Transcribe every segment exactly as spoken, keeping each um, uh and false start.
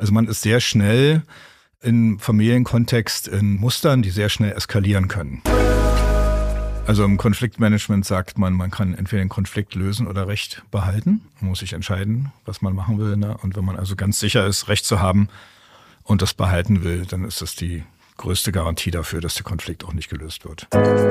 Also man ist sehr schnell im Familienkontext in Mustern, die sehr schnell eskalieren können. Also im Konfliktmanagement sagt man, man kann entweder den Konflikt lösen oder Recht behalten. Man muss sich entscheiden, was man machen will. Ne? Und wenn man also ganz sicher ist, Recht zu haben und das behalten will, dann ist das die größte Garantie dafür, dass der Konflikt auch nicht gelöst wird.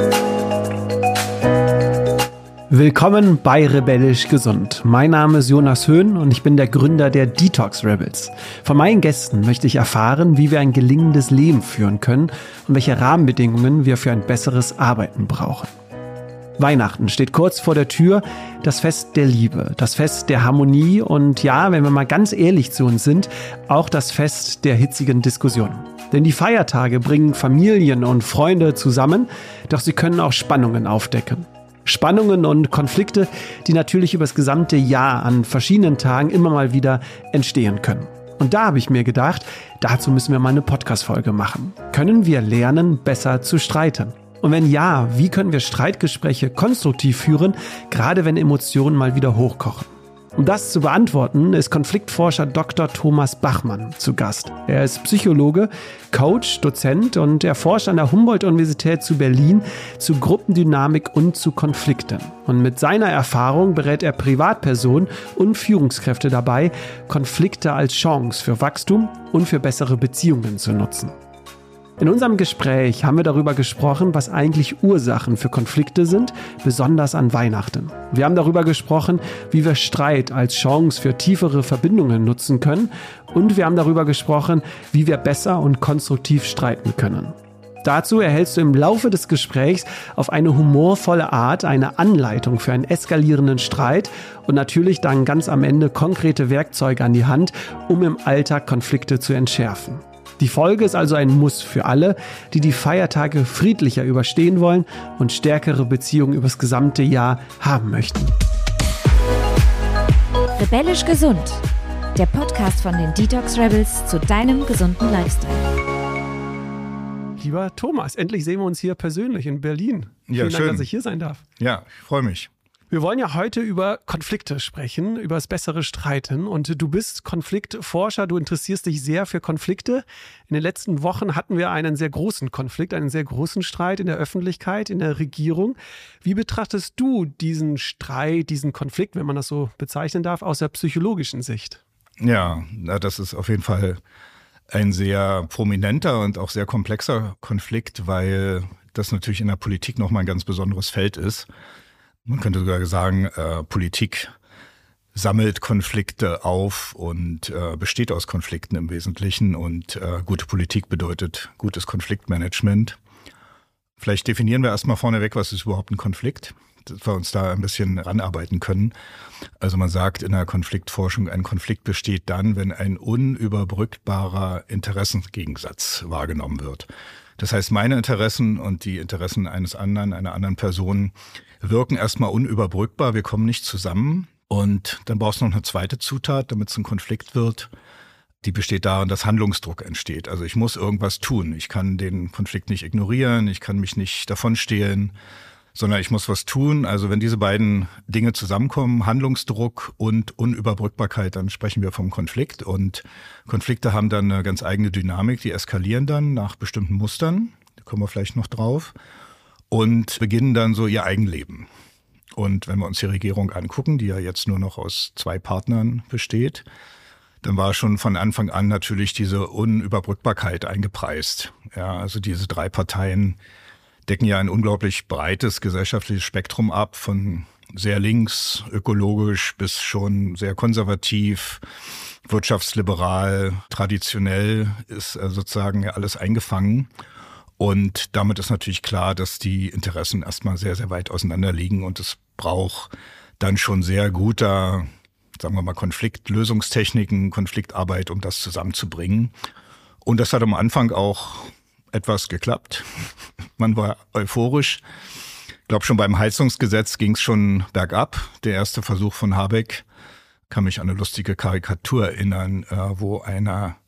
Willkommen bei Rebellisch Gesund. Mein Name ist Jonas Höhn und ich bin der Gründer der Detox Rebels. Von meinen Gästen möchte ich erfahren, wie wir ein gelingendes Leben führen können und welche Rahmenbedingungen wir für ein besseres Arbeiten brauchen. Weihnachten steht kurz vor der Tür, das Fest der Liebe, das Fest der Harmonie und ja, wenn wir mal ganz ehrlich zu uns sind, auch das Fest der hitzigen Diskussionen. Denn die Feiertage bringen Familien und Freunde zusammen, doch sie können auch Spannungen aufdecken. Spannungen und Konflikte, die natürlich über das gesamte Jahr an verschiedenen Tagen immer mal wieder entstehen können. Und da habe ich mir gedacht, dazu müssen wir mal eine Podcast-Folge machen. Können wir lernen, besser zu streiten? Und wenn ja, wie können wir Streitgespräche konstruktiv führen, gerade wenn Emotionen mal wieder hochkochen? Um das zu beantworten, ist Konfliktforscher Doktor Thomas Bachmann zu Gast. Er ist Psychologe, Coach, Dozent und er forscht an der Humboldt-Universität zu Berlin zu Gruppendynamik und zu Konflikten. Und mit seiner Erfahrung berät er Privatpersonen und Führungskräfte dabei, Konflikte als Chance für Wachstum und für bessere Beziehungen zu nutzen. In unserem Gespräch haben wir darüber gesprochen, was eigentlich Ursachen für Konflikte sind, besonders an Weihnachten. Wir haben darüber gesprochen, wie wir Streit als Chance für tiefere Verbindungen nutzen können und wir haben darüber gesprochen, wie wir besser und konstruktiv streiten können. Dazu erhältst du im Laufe des Gesprächs auf eine humorvolle Art eine Anleitung für einen eskalierenden Streit und natürlich dann ganz am Ende konkrete Werkzeuge an die Hand, um im Alltag Konflikte zu entschärfen. Die Folge ist also ein Muss für alle, die die Feiertage friedlicher überstehen wollen und stärkere Beziehungen übers gesamte Jahr haben möchten. Rebellisch Gesund, der Podcast von den Detox Rebels zu deinem gesunden Lifestyle. Lieber Thomas, endlich sehen wir uns hier persönlich in Berlin. Ja, Vielen schön. Dank, dass ich hier sein darf. Ja, ich freue mich. Wir wollen ja heute über Konflikte sprechen, über das bessere Streiten. Und du bist Konfliktforscher, du interessierst dich sehr für Konflikte. In den letzten Wochen hatten wir einen sehr großen Konflikt, einen sehr großen Streit in der Öffentlichkeit, in der Regierung. Wie betrachtest du diesen Streit, diesen Konflikt, wenn man das so bezeichnen darf, aus der psychologischen Sicht? Ja, das ist auf jeden Fall ein sehr prominenter und auch sehr komplexer Konflikt, weil das natürlich in der Politik nochmal ein ganz besonderes Feld ist. Man könnte sogar sagen, äh, Politik sammelt Konflikte auf und äh, besteht aus Konflikten im Wesentlichen. Und äh, gute Politik bedeutet gutes Konfliktmanagement. Vielleicht definieren wir erstmal vorneweg, was ist überhaupt ein Konflikt, dass wir uns da ein bisschen ranarbeiten können. Also man sagt in der Konfliktforschung, ein Konflikt besteht dann, wenn ein unüberbrückbarer Interessengegensatz wahrgenommen wird. Das heißt, meine Interessen und die Interessen eines anderen, einer anderen Person wirken erstmal unüberbrückbar. Wir kommen nicht zusammen. Und dann brauchst du noch eine zweite Zutat, damit es ein Konflikt wird. Die besteht darin, dass Handlungsdruck entsteht. Also ich muss irgendwas tun. Ich kann den Konflikt nicht ignorieren. Ich kann mich nicht davonstehlen, sondern ich muss was tun. Also wenn diese beiden Dinge zusammenkommen, Handlungsdruck und Unüberbrückbarkeit, dann sprechen wir vom Konflikt. Und Konflikte haben dann eine ganz eigene Dynamik, die eskalieren dann nach bestimmten Mustern, da kommen wir vielleicht noch drauf, und beginnen dann so ihr Eigenleben. Und wenn wir uns die Regierung angucken, die ja jetzt nur noch aus zwei Partnern besteht, dann war schon von Anfang an natürlich diese Unüberbrückbarkeit eingepreist. Ja, also diese drei Parteien decken ja ein unglaublich breites gesellschaftliches Spektrum ab, von sehr links, ökologisch bis schon sehr konservativ, wirtschaftsliberal, traditionell ist sozusagen alles eingefangen. Und damit ist natürlich klar, dass die Interessen erstmal sehr, sehr weit auseinander liegen und es braucht dann schon sehr guter, sagen wir mal, Konfliktlösungstechniken, Konfliktarbeit, um das zusammenzubringen. Und das hat am Anfang auch etwas geklappt. Man war euphorisch. Ich glaube, schon beim Heizungsgesetz ging es schon bergab. Der erste Versuch von Habeck, kann mich an eine lustige Karikatur erinnern, wo einer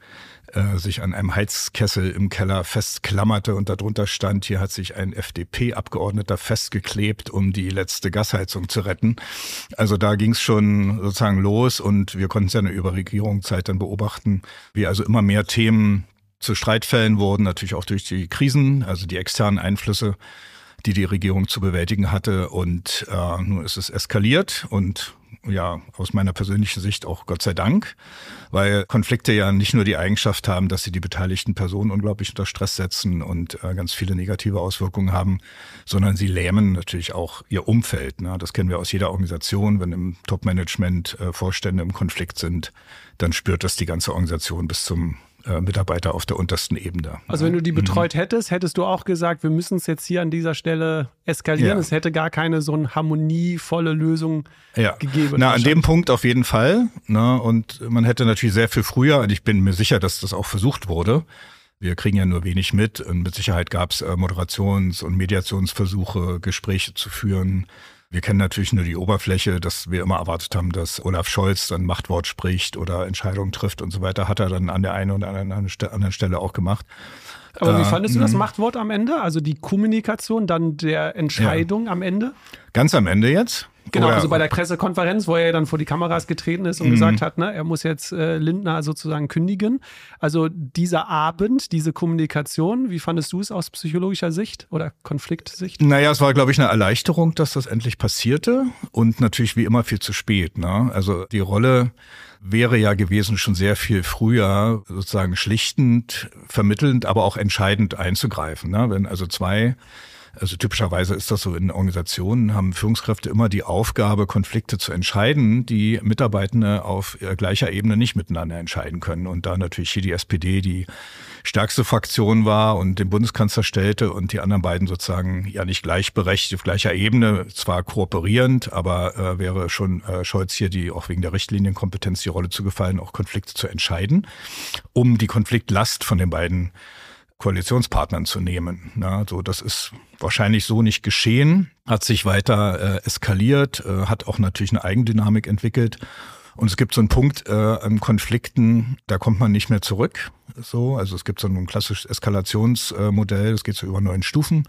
äh, sich an einem Heizkessel im Keller festklammerte und darunter stand, hier hat sich ein F D P-Abgeordneter festgeklebt, um die letzte Gasheizung zu retten. Also da ging es schon sozusagen los und wir konnten es ja über Regierungszeit dann beobachten, wie also immer mehr Themen zu Streitfällen wurden, natürlich auch durch die Krisen, also die externen Einflüsse, die die Regierung zu bewältigen hatte. Und äh, nun ist es eskaliert und ja, aus meiner persönlichen Sicht auch Gott sei Dank, weil Konflikte ja nicht nur die Eigenschaft haben, dass sie die beteiligten Personen unglaublich unter Stress setzen und äh, ganz viele negative Auswirkungen haben, sondern sie lähmen natürlich auch ihr Umfeld. Ne? Das kennen wir aus jeder Organisation. Wenn im Top-Management äh, Vorstände im Konflikt sind, dann spürt das die ganze Organisation bis zum Mitarbeiter auf der untersten Ebene. Also wenn du die betreut hättest, hättest du auch gesagt, wir müssen es jetzt hier an dieser Stelle eskalieren. Ja. Es hätte gar keine so eine harmonievolle Lösung ja. gegeben. Na, an dem Punkt auf jeden Fall. Ne? Und man hätte natürlich sehr viel früher, und ich bin mir sicher, dass das auch versucht wurde. Wir kriegen ja nur wenig mit. Und mit Sicherheit gab es Moderations- und Mediationsversuche, Gespräche zu führen. Wir kennen natürlich nur die Oberfläche, dass wir immer erwartet haben, dass Olaf Scholz dann Machtwort spricht oder Entscheidungen trifft und so weiter. Hat er dann an der einen oder anderen Stelle auch gemacht. Aber wie fandest äh, du das Machtwort am Ende? Also die Kommunikation dann der Entscheidung ja. am Ende? Ganz am Ende jetzt? Genau, Oder? also bei der Pressekonferenz, wo er dann vor die Kameras getreten ist und mhm. gesagt hat, ne, er muss jetzt äh, Lindner sozusagen kündigen. Also dieser Abend, diese Kommunikation, wie fandest du es aus psychologischer Sicht oder Konfliktsicht? Naja, es war, glaube ich, eine Erleichterung, dass das endlich passierte und natürlich wie immer viel zu spät. Ne? Also die Rolle wäre ja gewesen, schon sehr viel früher sozusagen schlichtend, vermittelnd, aber auch entscheidend einzugreifen. Ne? Wenn also zwei Also typischerweise ist das so in Organisationen, haben Führungskräfte immer die Aufgabe, Konflikte zu entscheiden, die Mitarbeitende auf gleicher Ebene nicht miteinander entscheiden können. Und da natürlich hier die S P D die stärkste Fraktion war und den Bundeskanzler stellte und die anderen beiden sozusagen ja nicht gleichberechtigt auf gleicher Ebene, zwar kooperierend, aber äh, wäre schon äh, Scholz hier die auch wegen der Richtlinienkompetenz die Rolle zugefallen, auch Konflikte zu entscheiden, um die Konfliktlast von den beiden Koalitionspartnern zu nehmen. Na, so, das ist wahrscheinlich so nicht geschehen, hat sich weiter äh, eskaliert, äh, hat auch natürlich eine Eigendynamik entwickelt. Und es gibt so einen Punkt äh, an Konflikten, da kommt man nicht mehr zurück. So, also es gibt so ein klassisches Eskalationsmodell, das geht so über neun Stufen,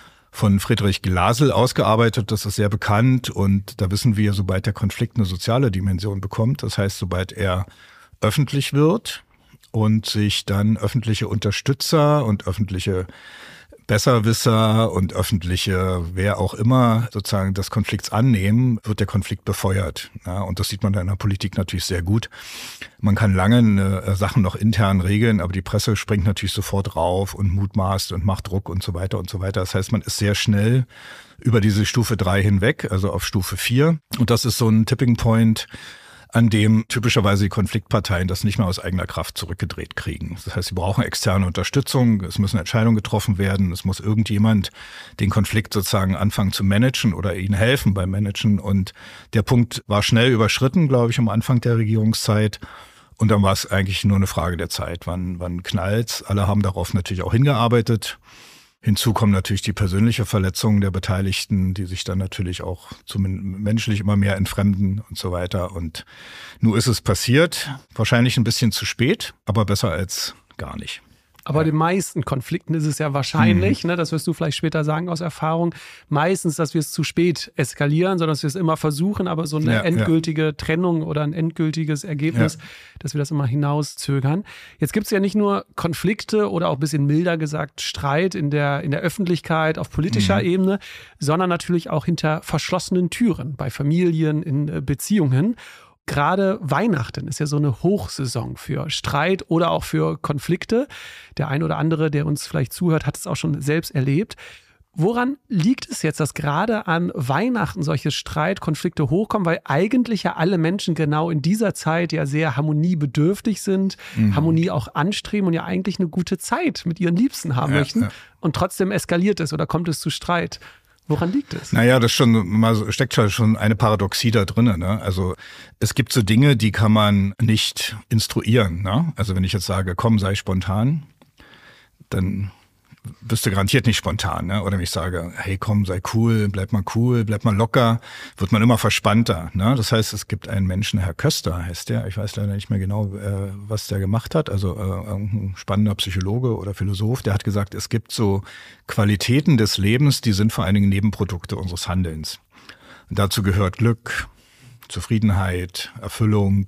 von Friedrich Glasel ausgearbeitet. Das ist sehr bekannt und da wissen wir, sobald der Konflikt eine soziale Dimension bekommt, das heißt, sobald er öffentlich wird, und sich dann öffentliche Unterstützer und öffentliche Besserwisser und öffentliche, wer auch immer sozusagen des Konflikts annehmen, wird der Konflikt befeuert. Ja, und das sieht man in der Politik natürlich sehr gut. Man kann lange äh, Sachen noch intern regeln, aber die Presse springt natürlich sofort rauf und mutmaßt und macht Druck und so weiter und so weiter. Das heißt, man ist sehr schnell über diese Stufe drei hinweg, also auf Stufe vier. Und das ist so ein Tipping Point, an dem typischerweise die Konfliktparteien das nicht mehr aus eigener Kraft zurückgedreht kriegen. Das heißt, sie brauchen externe Unterstützung, es müssen Entscheidungen getroffen werden, es muss irgendjemand den Konflikt sozusagen anfangen zu managen oder ihnen helfen beim Managen. Und der Punkt war schnell überschritten, glaube ich, am Anfang der Regierungszeit. Und dann war es eigentlich nur eine Frage der Zeit, wann, wann knallt's. Alle haben darauf natürlich auch hingearbeitet. Hinzu kommen natürlich die persönliche Verletzung der Beteiligten, die sich dann natürlich auch zumindest menschlich immer mehr entfremden und so weiter. Und nun ist es passiert, wahrscheinlich ein bisschen zu spät, aber besser als gar nicht. Aber den meisten Konflikten ist es ja wahrscheinlich, mhm. ne, das wirst du vielleicht später sagen aus Erfahrung, meistens, dass wir es zu spät eskalieren, sondern dass wir es immer versuchen, aber so eine ja, endgültige ja. Trennung oder ein endgültiges Ergebnis, ja. dass wir das immer hinauszögern. Jetzt gibt es ja nicht nur Konflikte oder auch ein bisschen milder gesagt Streit in der, in der Öffentlichkeit auf politischer mhm. Ebene, sondern natürlich auch hinter verschlossenen Türen bei Familien, in Beziehungen. Gerade Weihnachten ist ja so eine Hochsaison für Streit oder auch für Konflikte. Der ein oder andere, der uns vielleicht zuhört, hat es auch schon selbst erlebt. Woran liegt es jetzt, dass gerade an Weihnachten solche Streitkonflikte hochkommen? Weil eigentlich ja alle Menschen genau in dieser Zeit ja sehr harmoniebedürftig sind, mhm. Harmonie auch anstreben und ja eigentlich eine gute Zeit mit ihren Liebsten haben ja, möchten. Ja. Und trotzdem eskaliert es oder kommt es zu Streit. Woran liegt es? Naja, das schon mal steckt schon eine Paradoxie da drin. Ne? Also es gibt so Dinge, die kann man nicht instruieren. Ne? Also wenn ich jetzt sage, komm, sei spontan, dann wüsste garantiert nicht spontan, ne? Oder wenn ich sage, hey komm, sei cool, bleib mal cool, bleib mal locker, wird man immer verspannter. Ne? Das heißt, es gibt einen Menschen, Herr Köster heißt der, ich weiß leider nicht mehr genau, äh, was der gemacht hat, also äh, ein spannender Psychologe oder Philosoph, der hat gesagt, es gibt so Qualitäten des Lebens, die sind vor allen Dingen Nebenprodukte unseres Handelns. Und dazu gehört Glück, Zufriedenheit, Erfüllung.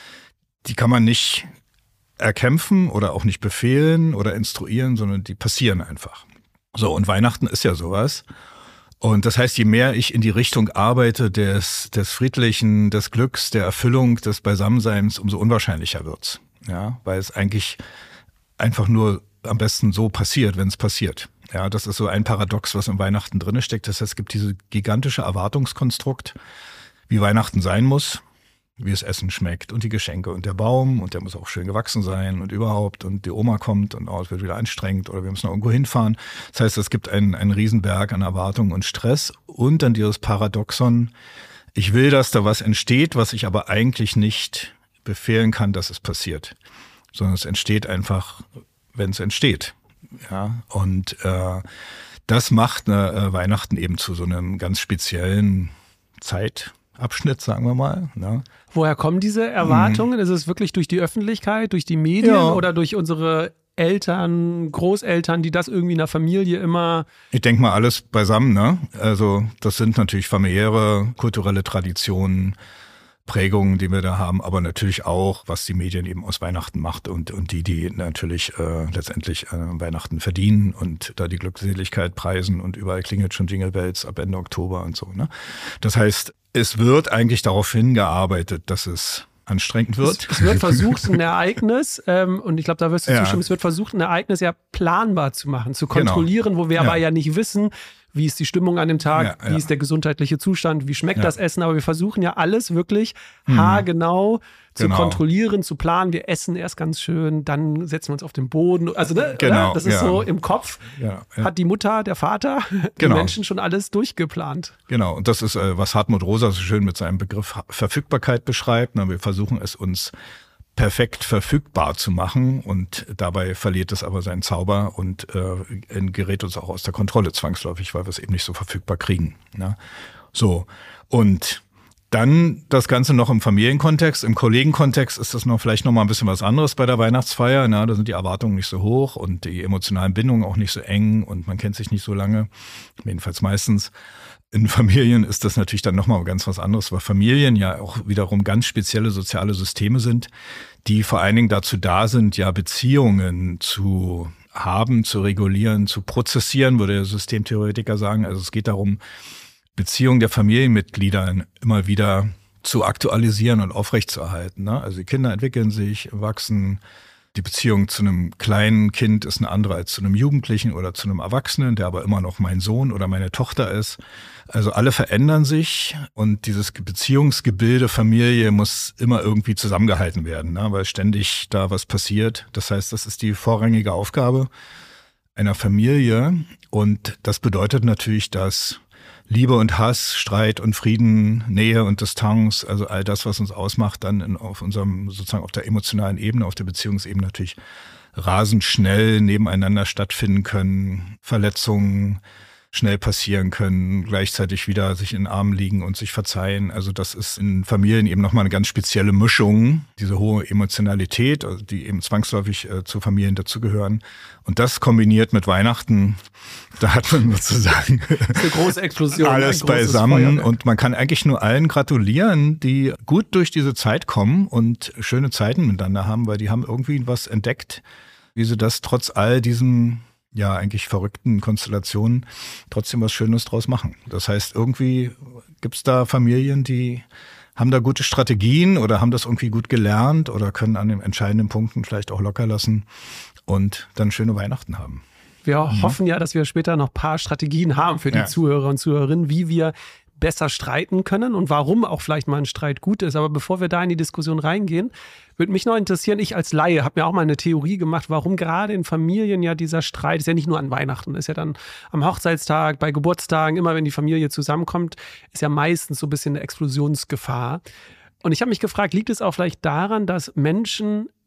Die kann man nicht erkämpfen oder auch nicht befehlen oder instruieren, sondern die passieren einfach. So, und Weihnachten ist ja sowas. Und das heißt, je mehr ich in die Richtung arbeite des, des Friedlichen, des Glücks, der Erfüllung, des Beisammenseins, umso unwahrscheinlicher wird's. Ja, weil es eigentlich einfach nur am besten so passiert, wenn es passiert. Ja, das ist so ein Paradox, was in Weihnachten drinne steckt. Das heißt, es gibt diese gigantische Erwartungskonstrukt, wie Weihnachten sein muss, wie das Essen schmeckt und die Geschenke und der Baum und der muss auch schön gewachsen sein und überhaupt und die Oma kommt und oh, es wird wieder anstrengend oder wir müssen noch irgendwo hinfahren. Das heißt, es gibt einen, einen Riesenberg an Erwartungen und Stress und dann dieses Paradoxon, ich will, dass da was entsteht, was ich aber eigentlich nicht befehlen kann, dass es passiert, sondern es entsteht einfach, wenn es entsteht. Ja, und äh, das macht eine, äh, Weihnachten eben zu so einem ganz speziellen Zeitabschnitt, sagen wir mal. Ne? Woher kommen diese Erwartungen? Mhm. Ist es wirklich durch die Öffentlichkeit, durch die Medien ja. oder durch unsere Eltern, Großeltern, die das irgendwie in der Familie immer... Ich denke mal alles beisammen. Ne? Also das sind natürlich familiäre, kulturelle Traditionen, Prägungen, die wir da haben, aber natürlich auch, was die Medien eben aus Weihnachten macht und, und die, die natürlich äh, letztendlich äh, Weihnachten verdienen und da die Glückseligkeit preisen und überall klingelt schon Jingle Bells ab Ende Oktober und so. Ne? Das heißt, es wird eigentlich darauf hingearbeitet, dass es anstrengend wird. Es, es wird versucht, ein Ereignis, ähm, und ich glaube, da wirst du ja. zustimmen, es wird versucht, ein Ereignis ja planbar zu machen, zu kontrollieren, genau. wo wir ja. aber ja nicht wissen, wie ist die Stimmung an dem Tag, ja, wie ja. ist der gesundheitliche Zustand, wie schmeckt ja. das Essen, aber wir versuchen ja alles wirklich mhm. haargenau zu genau. kontrollieren, zu planen. Wir essen erst ganz schön, dann setzen wir uns auf den Boden. Also ne, genau, das ist ja. so im Kopf, ja, ja. hat die Mutter, der Vater, die genau. Menschen schon alles durchgeplant. Genau, und das ist, was Hartmut Rosa so schön mit seinem Begriff Verfügbarkeit beschreibt. Wir versuchen es uns perfekt verfügbar zu machen und dabei verliert es aber seinen Zauber und äh, gerät uns auch aus der Kontrolle zwangsläufig, weil wir es eben nicht so verfügbar kriegen. Ne? So, und dann das Ganze noch im Familienkontext, im Kollegenkontext ist das noch vielleicht noch mal ein bisschen was anderes bei der Weihnachtsfeier. Ne? Da sind die Erwartungen nicht so hoch und die emotionalen Bindungen auch nicht so eng und man kennt sich nicht so lange, jedenfalls meistens. In Familien ist das natürlich dann nochmal ganz was anderes, weil Familien ja auch wiederum ganz spezielle soziale Systeme sind, die vor allen Dingen dazu da sind, ja Beziehungen zu haben, zu regulieren, zu prozessieren, würde der Systemtheoretiker sagen. Also es geht darum, Beziehungen der Familienmitglieder immer wieder zu aktualisieren und aufrechtzuerhalten. Ne? Also die Kinder entwickeln sich, wachsen. Die Beziehung zu einem kleinen Kind ist eine andere als zu einem Jugendlichen oder zu einem Erwachsenen, der aber immer noch mein Sohn oder meine Tochter ist. Also alle verändern sich und dieses Beziehungsgebilde Familie muss immer irgendwie zusammengehalten werden, ne? Weil ständig da was passiert. Das heißt, das ist die vorrangige Aufgabe einer Familie und das bedeutet natürlich, dass Liebe und Hass, Streit und Frieden, Nähe und Distanz, also all das, was uns ausmacht, dann in, auf unserem, sozusagen auf der emotionalen Ebene, auf der Beziehungsebene natürlich rasend schnell nebeneinander stattfinden können, Verletzungen schnell passieren können, gleichzeitig wieder sich in den Armen liegen und sich verzeihen. Also das ist in Familien eben nochmal eine ganz spezielle Mischung, diese hohe Emotionalität, also die eben zwangsläufig äh, zu Familien dazugehören. Und das kombiniert mit Weihnachten, da hat man sozusagen eine große Explosion, alles ein beisammen. Feuerwerk. Und man kann eigentlich nur allen gratulieren, die gut durch diese Zeit kommen und schöne Zeiten miteinander haben, weil die haben irgendwie was entdeckt, wie sie das trotz all diesen ja eigentlich verrückten Konstellationen trotzdem was Schönes draus machen. Das heißt, irgendwie gibt's da Familien, die haben da gute Strategien oder haben das irgendwie gut gelernt oder können an den entscheidenden Punkten vielleicht auch locker lassen und dann schöne Weihnachten haben. Wir mhm. hoffen ja, dass wir später noch ein paar Strategien haben für die ja. Zuhörer und Zuhörerinnen, wie wir besser streiten können und warum auch vielleicht mal ein Streit gut ist. Aber bevor wir da in die Diskussion reingehen, würde mich noch interessieren, ich als Laie habe mir auch mal eine Theorie gemacht, warum gerade in Familien ja dieser Streit, ist ja nicht nur an Weihnachten, ist ja dann am Hochzeitstag, bei Geburtstagen, immer wenn die Familie zusammenkommt, ist ja meistens so ein bisschen eine Explosionsgefahr. Und ich habe mich gefragt, liegt es auch vielleicht daran, dass Menschen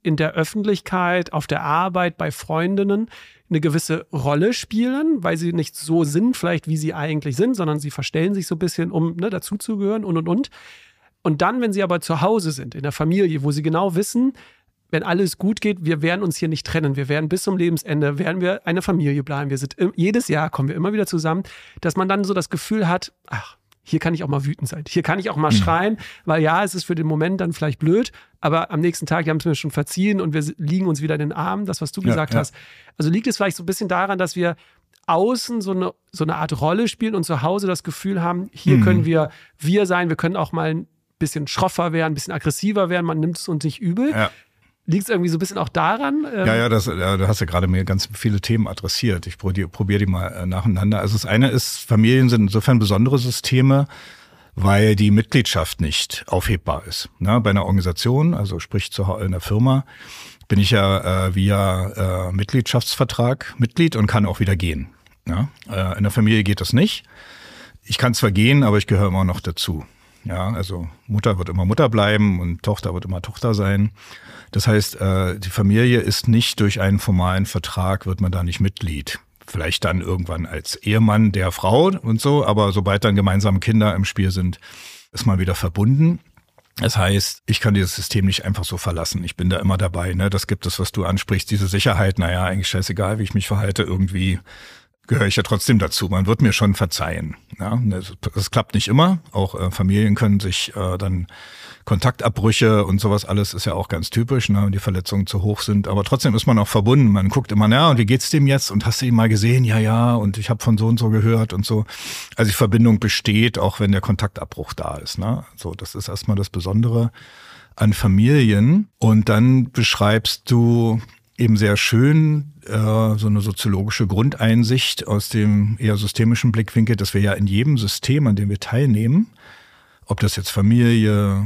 in der Öffentlichkeit, auf der Arbeit, bei Freundinnen eine gewisse Rolle spielen, weil sie nicht so sind, vielleicht wie sie eigentlich sind, sondern sie verstellen sich so ein bisschen, um ne, dazuzugehören und und und. Und dann, wenn sie aber zu Hause sind, in der Familie, wo sie genau wissen, wenn alles gut geht, wir werden uns hier nicht trennen, wir werden bis zum Lebensende, werden wir eine Familie bleiben, wir sind jedes Jahr, kommen wir immer wieder zusammen, dass man dann so das Gefühl hat, ach, hier kann ich auch mal wütend sein, hier kann ich auch mal mhm. schreien, weil ja, es ist für den Moment dann vielleicht blöd, aber am nächsten Tag, die haben es mir schon verziehen und wir liegen uns wieder in den Armen, das, was du ja, gesagt ja. hast. Also liegt es vielleicht so ein bisschen daran, dass wir außen so eine, so eine Art Rolle spielen und zu Hause das Gefühl haben, hier mhm. können wir wir sein, wir können auch mal ein bisschen schroffer werden, ein bisschen aggressiver werden, man nimmt es uns nicht übel. Ja. Liegt es irgendwie so ein bisschen auch daran? Ähm ja, ja, das, ja, du hast ja gerade mir ganz viele Themen adressiert. Ich probiere probier die mal äh, nacheinander. Also das eine ist, Familien sind insofern besondere Systeme, weil die Mitgliedschaft nicht aufhebbar ist. Ne? Bei einer Organisation, also sprich zu, in einer Firma, bin ich ja äh, via äh, Mitgliedschaftsvertrag Mitglied und kann auch wieder gehen. Ja? Äh, in der Familie geht das nicht. Ich kann zwar gehen, aber ich gehöre immer noch dazu. Ja, also Mutter wird immer Mutter bleiben und Tochter wird immer Tochter sein. Das heißt, die Familie ist nicht durch einen formalen Vertrag, wird man da nicht Mitglied. Vielleicht dann irgendwann als Ehemann der Frau und so, aber sobald dann gemeinsame Kinder im Spiel sind, ist man wieder verbunden. Das heißt, ich kann dieses System nicht einfach so verlassen. Ich bin da immer dabei. Ne? Das gibt es, was du ansprichst, diese Sicherheit. Naja, eigentlich scheißegal, wie ich mich verhalte, irgendwie gehöre ich ja trotzdem dazu. Man wird mir schon verzeihen. Ja, das, das klappt nicht immer. Auch äh, Familien können sich äh, dann Kontaktabbrüche und sowas alles ist ja auch ganz typisch, ne, wenn die Verletzungen zu hoch sind. Aber trotzdem ist man auch verbunden. Man guckt immer, na, und wie geht's dem jetzt? Und hast du ihn mal gesehen? Ja, ja. Und ich habe von so und so gehört und so. Also die Verbindung besteht, auch wenn der Kontaktabbruch da ist. Ne? So, das ist erstmal das Besondere an Familien. Und dann beschreibst du eben sehr schön äh, so eine soziologische Grundeinsicht aus dem eher systemischen Blickwinkel, dass wir ja in jedem System, an dem wir teilnehmen, ob das jetzt Familie,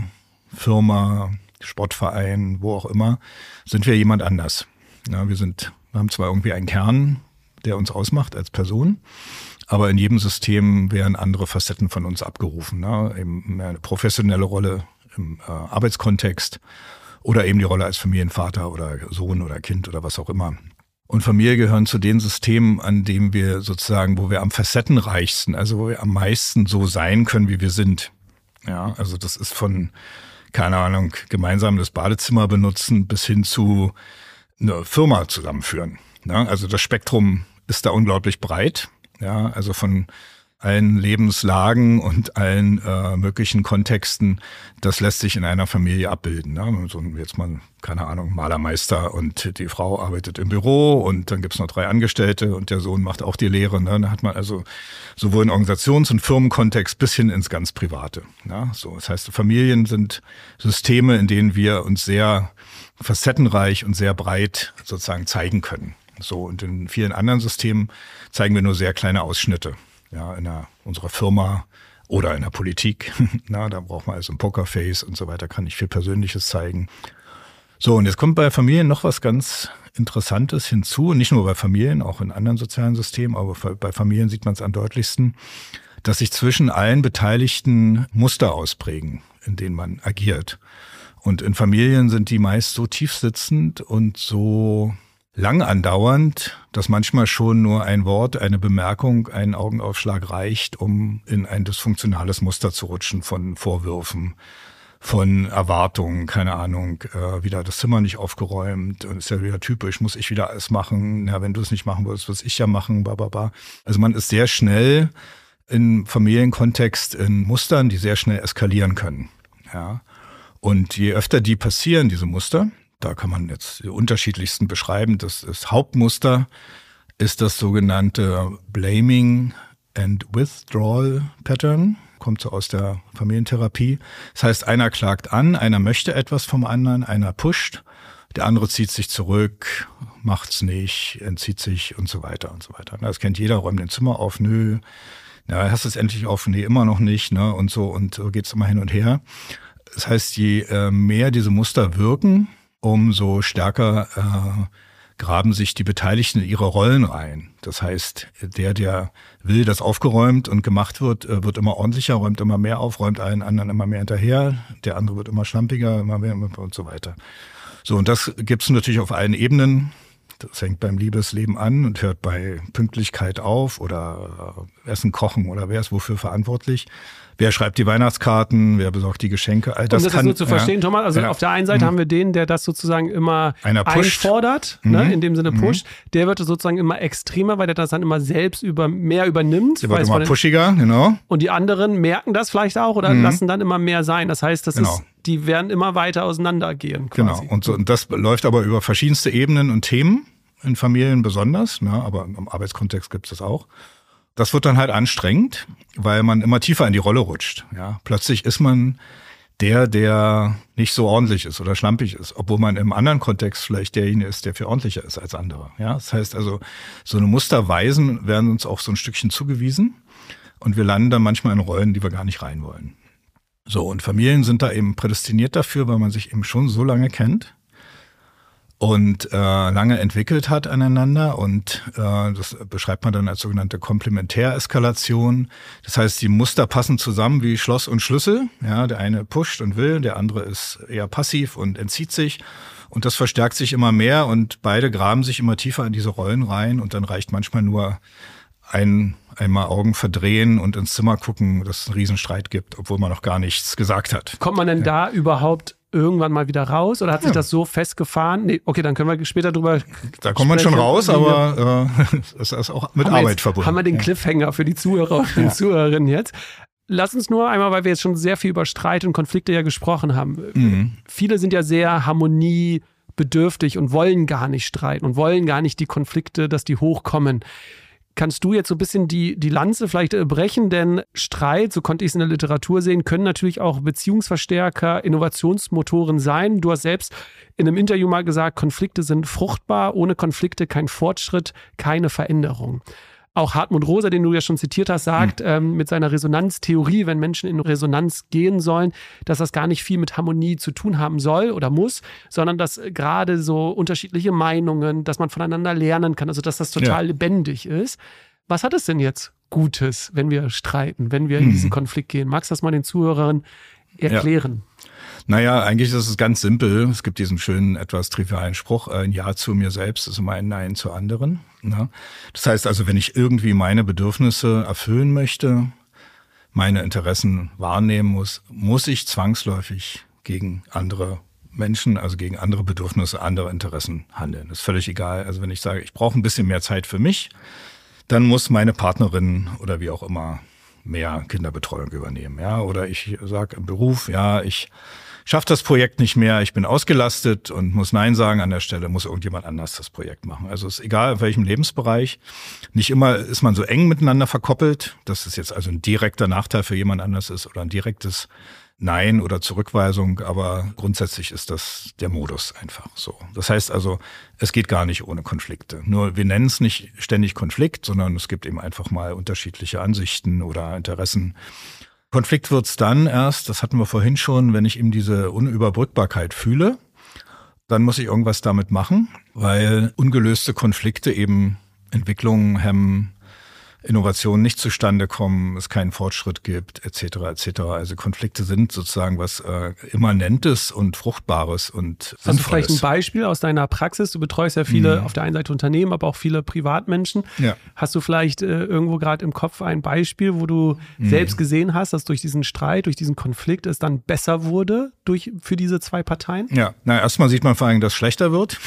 Firma, Sportverein, wo auch immer, sind wir jemand anders. Ja, wir sind, wir haben zwar irgendwie einen Kern, der uns ausmacht als Person, aber in jedem System werden andere Facetten von uns abgerufen. Ne? Eben eine professionelle Rolle im äh, Arbeitskontext oder eben die Rolle als Familienvater oder Sohn oder Kind oder was auch immer. Und Familie gehören zu den Systemen, an denen wir sozusagen, wo wir am facettenreichsten, also wo wir am meisten so sein können, wie wir sind. Ja, also das ist von, keine Ahnung, gemeinsam das Badezimmer benutzen bis hin zu eine Firma zusammenführen. Ja, also das Spektrum ist da unglaublich breit. Ja, also von allen Lebenslagen und allen äh, möglichen Kontexten, das lässt sich in einer Familie abbilden. Ne? So jetzt mal, keine Ahnung, Malermeister und die Frau arbeitet im Büro und dann gibt's noch drei Angestellte und der Sohn macht auch die Lehre. Ne? Da hat man also sowohl in Organisations- und Firmenkontext bis hin ins ganz Private. Ne? So, das heißt, Familien sind Systeme, in denen wir uns sehr facettenreich und sehr breit sozusagen zeigen können. So, und in vielen anderen Systemen zeigen wir nur sehr kleine Ausschnitte. Ja, in einer, unserer Firma oder in der Politik. Na, da braucht man also ein Pokerface und so weiter, kann ich viel Persönliches zeigen. So, und jetzt kommt bei Familien noch was ganz Interessantes hinzu. Nicht nur bei Familien, auch in anderen sozialen Systemen, aber bei Familien sieht man es am deutlichsten, dass sich zwischen allen Beteiligten Muster ausprägen, in denen man agiert. Und in Familien sind die meist so tiefsitzend und so lang andauernd, dass manchmal schon nur ein Wort, eine Bemerkung, ein Augenaufschlag reicht, um in ein dysfunktionales Muster zu rutschen von Vorwürfen, von Erwartungen, keine Ahnung, äh, wieder das Zimmer nicht aufgeräumt und ist ja wieder typisch, muss ich wieder alles machen, na, wenn du es nicht machen würdest, würde ich ja machen, bababa. Also man ist sehr schnell im Familienkontext in Mustern, die sehr schnell eskalieren können. Ja. Und je öfter die passieren, diese Muster, da kann man jetzt die unterschiedlichsten beschreiben. Das, das Hauptmuster ist das sogenannte Blaming and Withdrawal Pattern. Kommt so aus der Familientherapie. Das heißt, einer klagt an, einer möchte etwas vom anderen, einer pusht, der andere zieht sich zurück, macht's nicht, entzieht sich und so weiter und so weiter. Das kennt jeder, räumt den Zimmer auf, nö, na, hast du es endlich auf, nee, immer noch nicht, ne, und so, und so geht's immer hin und her. Das heißt, je äh, mehr diese Muster wirken, umso stärker äh, graben sich die Beteiligten in ihre Rollen rein. Das heißt, der, der will, dass aufgeräumt und gemacht wird, äh, wird immer ordentlicher, räumt immer mehr auf, räumt allen anderen immer mehr hinterher. Der andere wird immer schlampiger, immer mehr und so weiter. So, und das gibt es natürlich auf allen Ebenen. Das fängt beim Liebesleben an und hört bei Pünktlichkeit auf oder Essen, Kochen oder wer ist wofür verantwortlich. Wer schreibt die Weihnachtskarten, wer besorgt die Geschenke, all das Um das kann, nur zu verstehen, ja, Thomas, also ja. auf der einen Seite mhm. haben wir den, der das sozusagen immer einfordert, mhm. ne, in dem Sinne pusht. Mhm. Der wird sozusagen immer extremer, weil der das dann immer selbst über mehr übernimmt. Der wird immer pushiger, genau. Und die anderen merken das vielleicht auch oder mhm. lassen dann immer mehr sein. Das heißt, das genau. ist, die werden immer weiter auseinandergehen quasi. Genau, und, so, und das läuft aber über verschiedenste Ebenen und Themen, in Familien besonders, ne, aber im Arbeitskontext gibt es das auch. Das wird dann halt anstrengend, weil man immer tiefer in die Rolle rutscht. Ja, plötzlich ist man der, der nicht so ordentlich ist oder schlampig ist, obwohl man im anderen Kontext vielleicht derjenige ist, der viel ordentlicher ist als andere. Ja, das heißt also, so eine Musterweisen werden uns auch so ein Stückchen zugewiesen und wir landen dann manchmal in Rollen, die wir gar nicht rein wollen. So, und Familien sind da eben prädestiniert dafür, weil man sich eben schon so lange kennt und äh, lange entwickelt hat aneinander und äh, das beschreibt man dann als sogenannte Komplementäreskalation. Das heißt, die Muster passen zusammen wie Schloss und Schlüssel. Ja, der eine pusht und will, der andere ist eher passiv und entzieht sich und das verstärkt sich immer mehr und beide graben sich immer tiefer in diese Rollen rein und dann reicht manchmal nur ein einmal Augen verdrehen und ins Zimmer gucken, dass es einen Riesenstreit gibt, obwohl man noch gar nichts gesagt hat. Kommt man denn ja. da überhaupt irgendwann mal wieder raus oder hat sich ja. das so festgefahren? Nee, okay, dann können wir später drüber Da kommt man schon raus, aber äh, das ist auch mit Arbeit jetzt, verbunden. Haben wir den Cliffhanger für die Zuhörer und ja. Zuhörerinnen jetzt? Lass uns nur einmal, weil wir jetzt schon sehr viel über Streit und Konflikte ja gesprochen haben. Mhm. Viele sind ja sehr harmoniebedürftig und wollen gar nicht streiten und wollen gar nicht die Konflikte, dass die hochkommen. Kannst du jetzt so ein bisschen die, die Lanze vielleicht brechen? Denn Streit, so konnte ich es in der Literatur sehen, können natürlich auch Beziehungsverstärker, Innovationsmotoren sein. Du hast selbst in einem Interview mal gesagt, Konflikte sind fruchtbar, ohne Konflikte kein Fortschritt, keine Veränderung. Auch Hartmut Rosa, den du ja schon zitiert hast, sagt mhm. ähm, mit seiner Resonanztheorie, wenn Menschen in Resonanz gehen sollen, dass das gar nicht viel mit Harmonie zu tun haben soll oder muss, sondern dass gerade so unterschiedliche Meinungen, dass man voneinander lernen kann, also dass das total ja. lebendig ist. Was hat es denn jetzt Gutes, wenn wir streiten, wenn wir in mhm. diesen Konflikt gehen? Magst du das mal den Zuhörern erklären? Ja. Naja, eigentlich ist es ganz simpel. Es gibt diesen schönen, etwas trivialen Spruch, ein Ja zu mir selbst ist immer ein Nein zu anderen. Das heißt also, wenn ich irgendwie meine Bedürfnisse erfüllen möchte, meine Interessen wahrnehmen muss, muss ich zwangsläufig gegen andere Menschen, also gegen andere Bedürfnisse, andere Interessen handeln. Das ist völlig egal. Also wenn ich sage, ich brauche ein bisschen mehr Zeit für mich, dann muss meine Partnerin oder wie auch immer mehr Kinderbetreuung übernehmen. Ja, oder ich sage im Beruf, ja, ich schaffe das Projekt nicht mehr, ich bin ausgelastet und muss Nein sagen an der Stelle, muss irgendjemand anders das Projekt machen. Also es ist egal, in welchem Lebensbereich. Nicht immer ist man so eng miteinander verkoppelt, dass es jetzt also ein direkter Nachteil für jemand anders ist oder ein direktes Nein oder Zurückweisung, aber grundsätzlich ist das der Modus einfach so. Das heißt also, es geht gar nicht ohne Konflikte. Nur wir nennen es nicht ständig Konflikt, sondern es gibt eben einfach mal unterschiedliche Ansichten oder Interessen. Konflikt wird's dann erst, das hatten wir vorhin schon, wenn ich eben diese Unüberbrückbarkeit fühle, dann muss ich irgendwas damit machen, weil ungelöste Konflikte eben Entwicklungen hemmen, Innovationen nicht zustande kommen, es keinen Fortschritt gibt, et cetera, et cetera. Also Konflikte sind sozusagen was äh, Immanentes und Fruchtbares und Sinnvolles. Hast du vielleicht ein Beispiel aus deiner Praxis? Du betreust ja viele, mhm. auf der einen Seite Unternehmen, aber auch viele Privatmenschen. Ja. Hast du vielleicht äh, irgendwo gerade im Kopf ein Beispiel, wo du mhm. selbst gesehen hast, dass durch diesen Streit, durch diesen Konflikt es dann besser wurde durch, für diese zwei Parteien? Ja, na erstmal sieht man vor allem, dass es schlechter wird.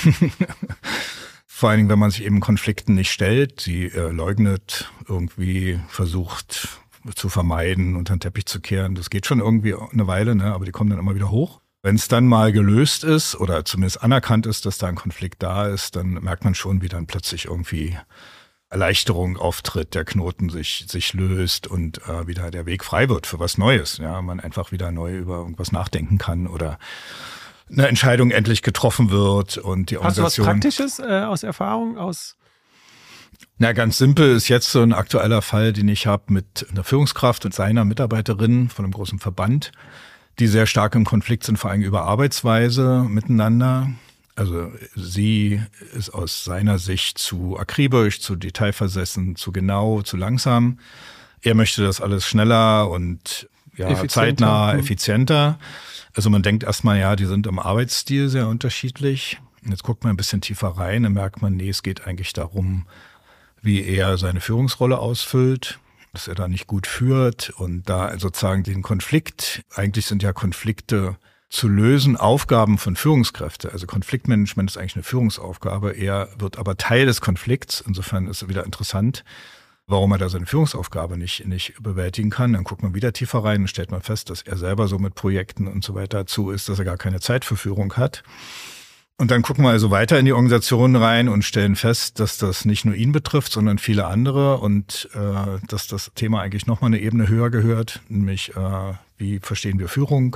Vor allen Dingen, wenn man sich eben Konflikten nicht stellt, sie äh, leugnet, irgendwie versucht zu vermeiden, unter den Teppich zu kehren. Das geht schon irgendwie eine Weile, ne? Aber die kommen dann immer wieder hoch. Wenn es dann mal gelöst ist oder zumindest anerkannt ist, dass da ein Konflikt da ist, dann merkt man schon, wie dann plötzlich irgendwie Erleichterung auftritt, der Knoten sich sich löst und äh, wieder der Weg frei wird für was Neues. Ja, man einfach wieder neu über irgendwas nachdenken kann oder eine Entscheidung endlich getroffen wird und die Organisation. Hast du was Praktisches äh, aus Erfahrung? Aus Na, ganz simpel ist jetzt so ein aktueller Fall, den ich habe mit einer Führungskraft und seiner Mitarbeiterin von einem großen Verband, die sehr stark im Konflikt sind, vor allem über Arbeitsweise miteinander. Also sie ist aus seiner Sicht zu akribisch, zu detailversessen, zu genau, zu langsam. Er möchte das alles schneller und ja, zeitnah, effizienter. Also man denkt erstmal, ja, die sind im Arbeitsstil sehr unterschiedlich. Jetzt guckt man ein bisschen tiefer rein, dann merkt man, nee, es geht eigentlich darum, wie er seine Führungsrolle ausfüllt, dass er da nicht gut führt und da sozusagen den Konflikt, eigentlich sind ja Konflikte zu lösen, Aufgaben von Führungskräften. Also Konfliktmanagement ist eigentlich eine Führungsaufgabe. Er wird aber Teil des Konflikts. Insofern ist es wieder interessant, warum er da seine Führungsaufgabe nicht, nicht bewältigen kann. Dann guckt man wieder tiefer rein und stellt man fest, dass er selber so mit Projekten und so weiter zu ist, dass er gar keine Zeit für Führung hat. Und dann gucken wir also weiter in die Organisation rein und stellen fest, dass das nicht nur ihn betrifft, sondern viele andere und äh, dass das Thema eigentlich nochmal eine Ebene höher gehört, nämlich äh, wie verstehen wir Führung?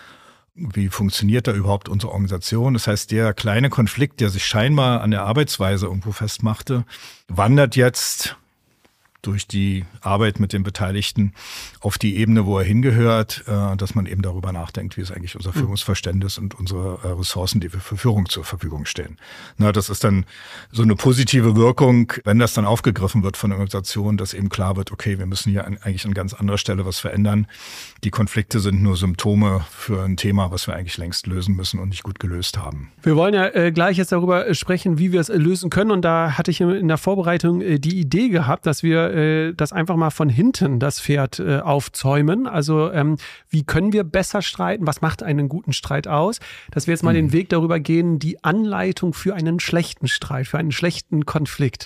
Wie funktioniert da überhaupt unsere Organisation? Das heißt, der kleine Konflikt, der sich scheinbar an der Arbeitsweise irgendwo festmachte, wandert jetzt durch die Arbeit mit den Beteiligten auf die Ebene, wo er hingehört, dass man eben darüber nachdenkt, wie ist eigentlich unser Führungsverständnis und unsere Ressourcen, die wir für Führung zur Verfügung stellen. Na, das ist dann so eine positive Wirkung, wenn das dann aufgegriffen wird von der Organisation, dass eben klar wird, okay, wir müssen hier eigentlich an ganz anderer Stelle was verändern. Die Konflikte sind nur Symptome für ein Thema, was wir eigentlich längst lösen müssen und nicht gut gelöst haben. Wir wollen ja äh, gleich jetzt darüber sprechen, wie wir es äh, lösen können. Und da hatte ich in der Vorbereitung äh, die Idee gehabt, dass wir äh, das einfach mal von hinten das Pferd äh, aufzäumen. Also ähm, wie können wir besser streiten? Was macht einen guten Streit aus? Dass wir jetzt mal mhm. den Weg darüber gehen, die Anleitung für einen schlechten Streit, für einen schlechten Konflikt.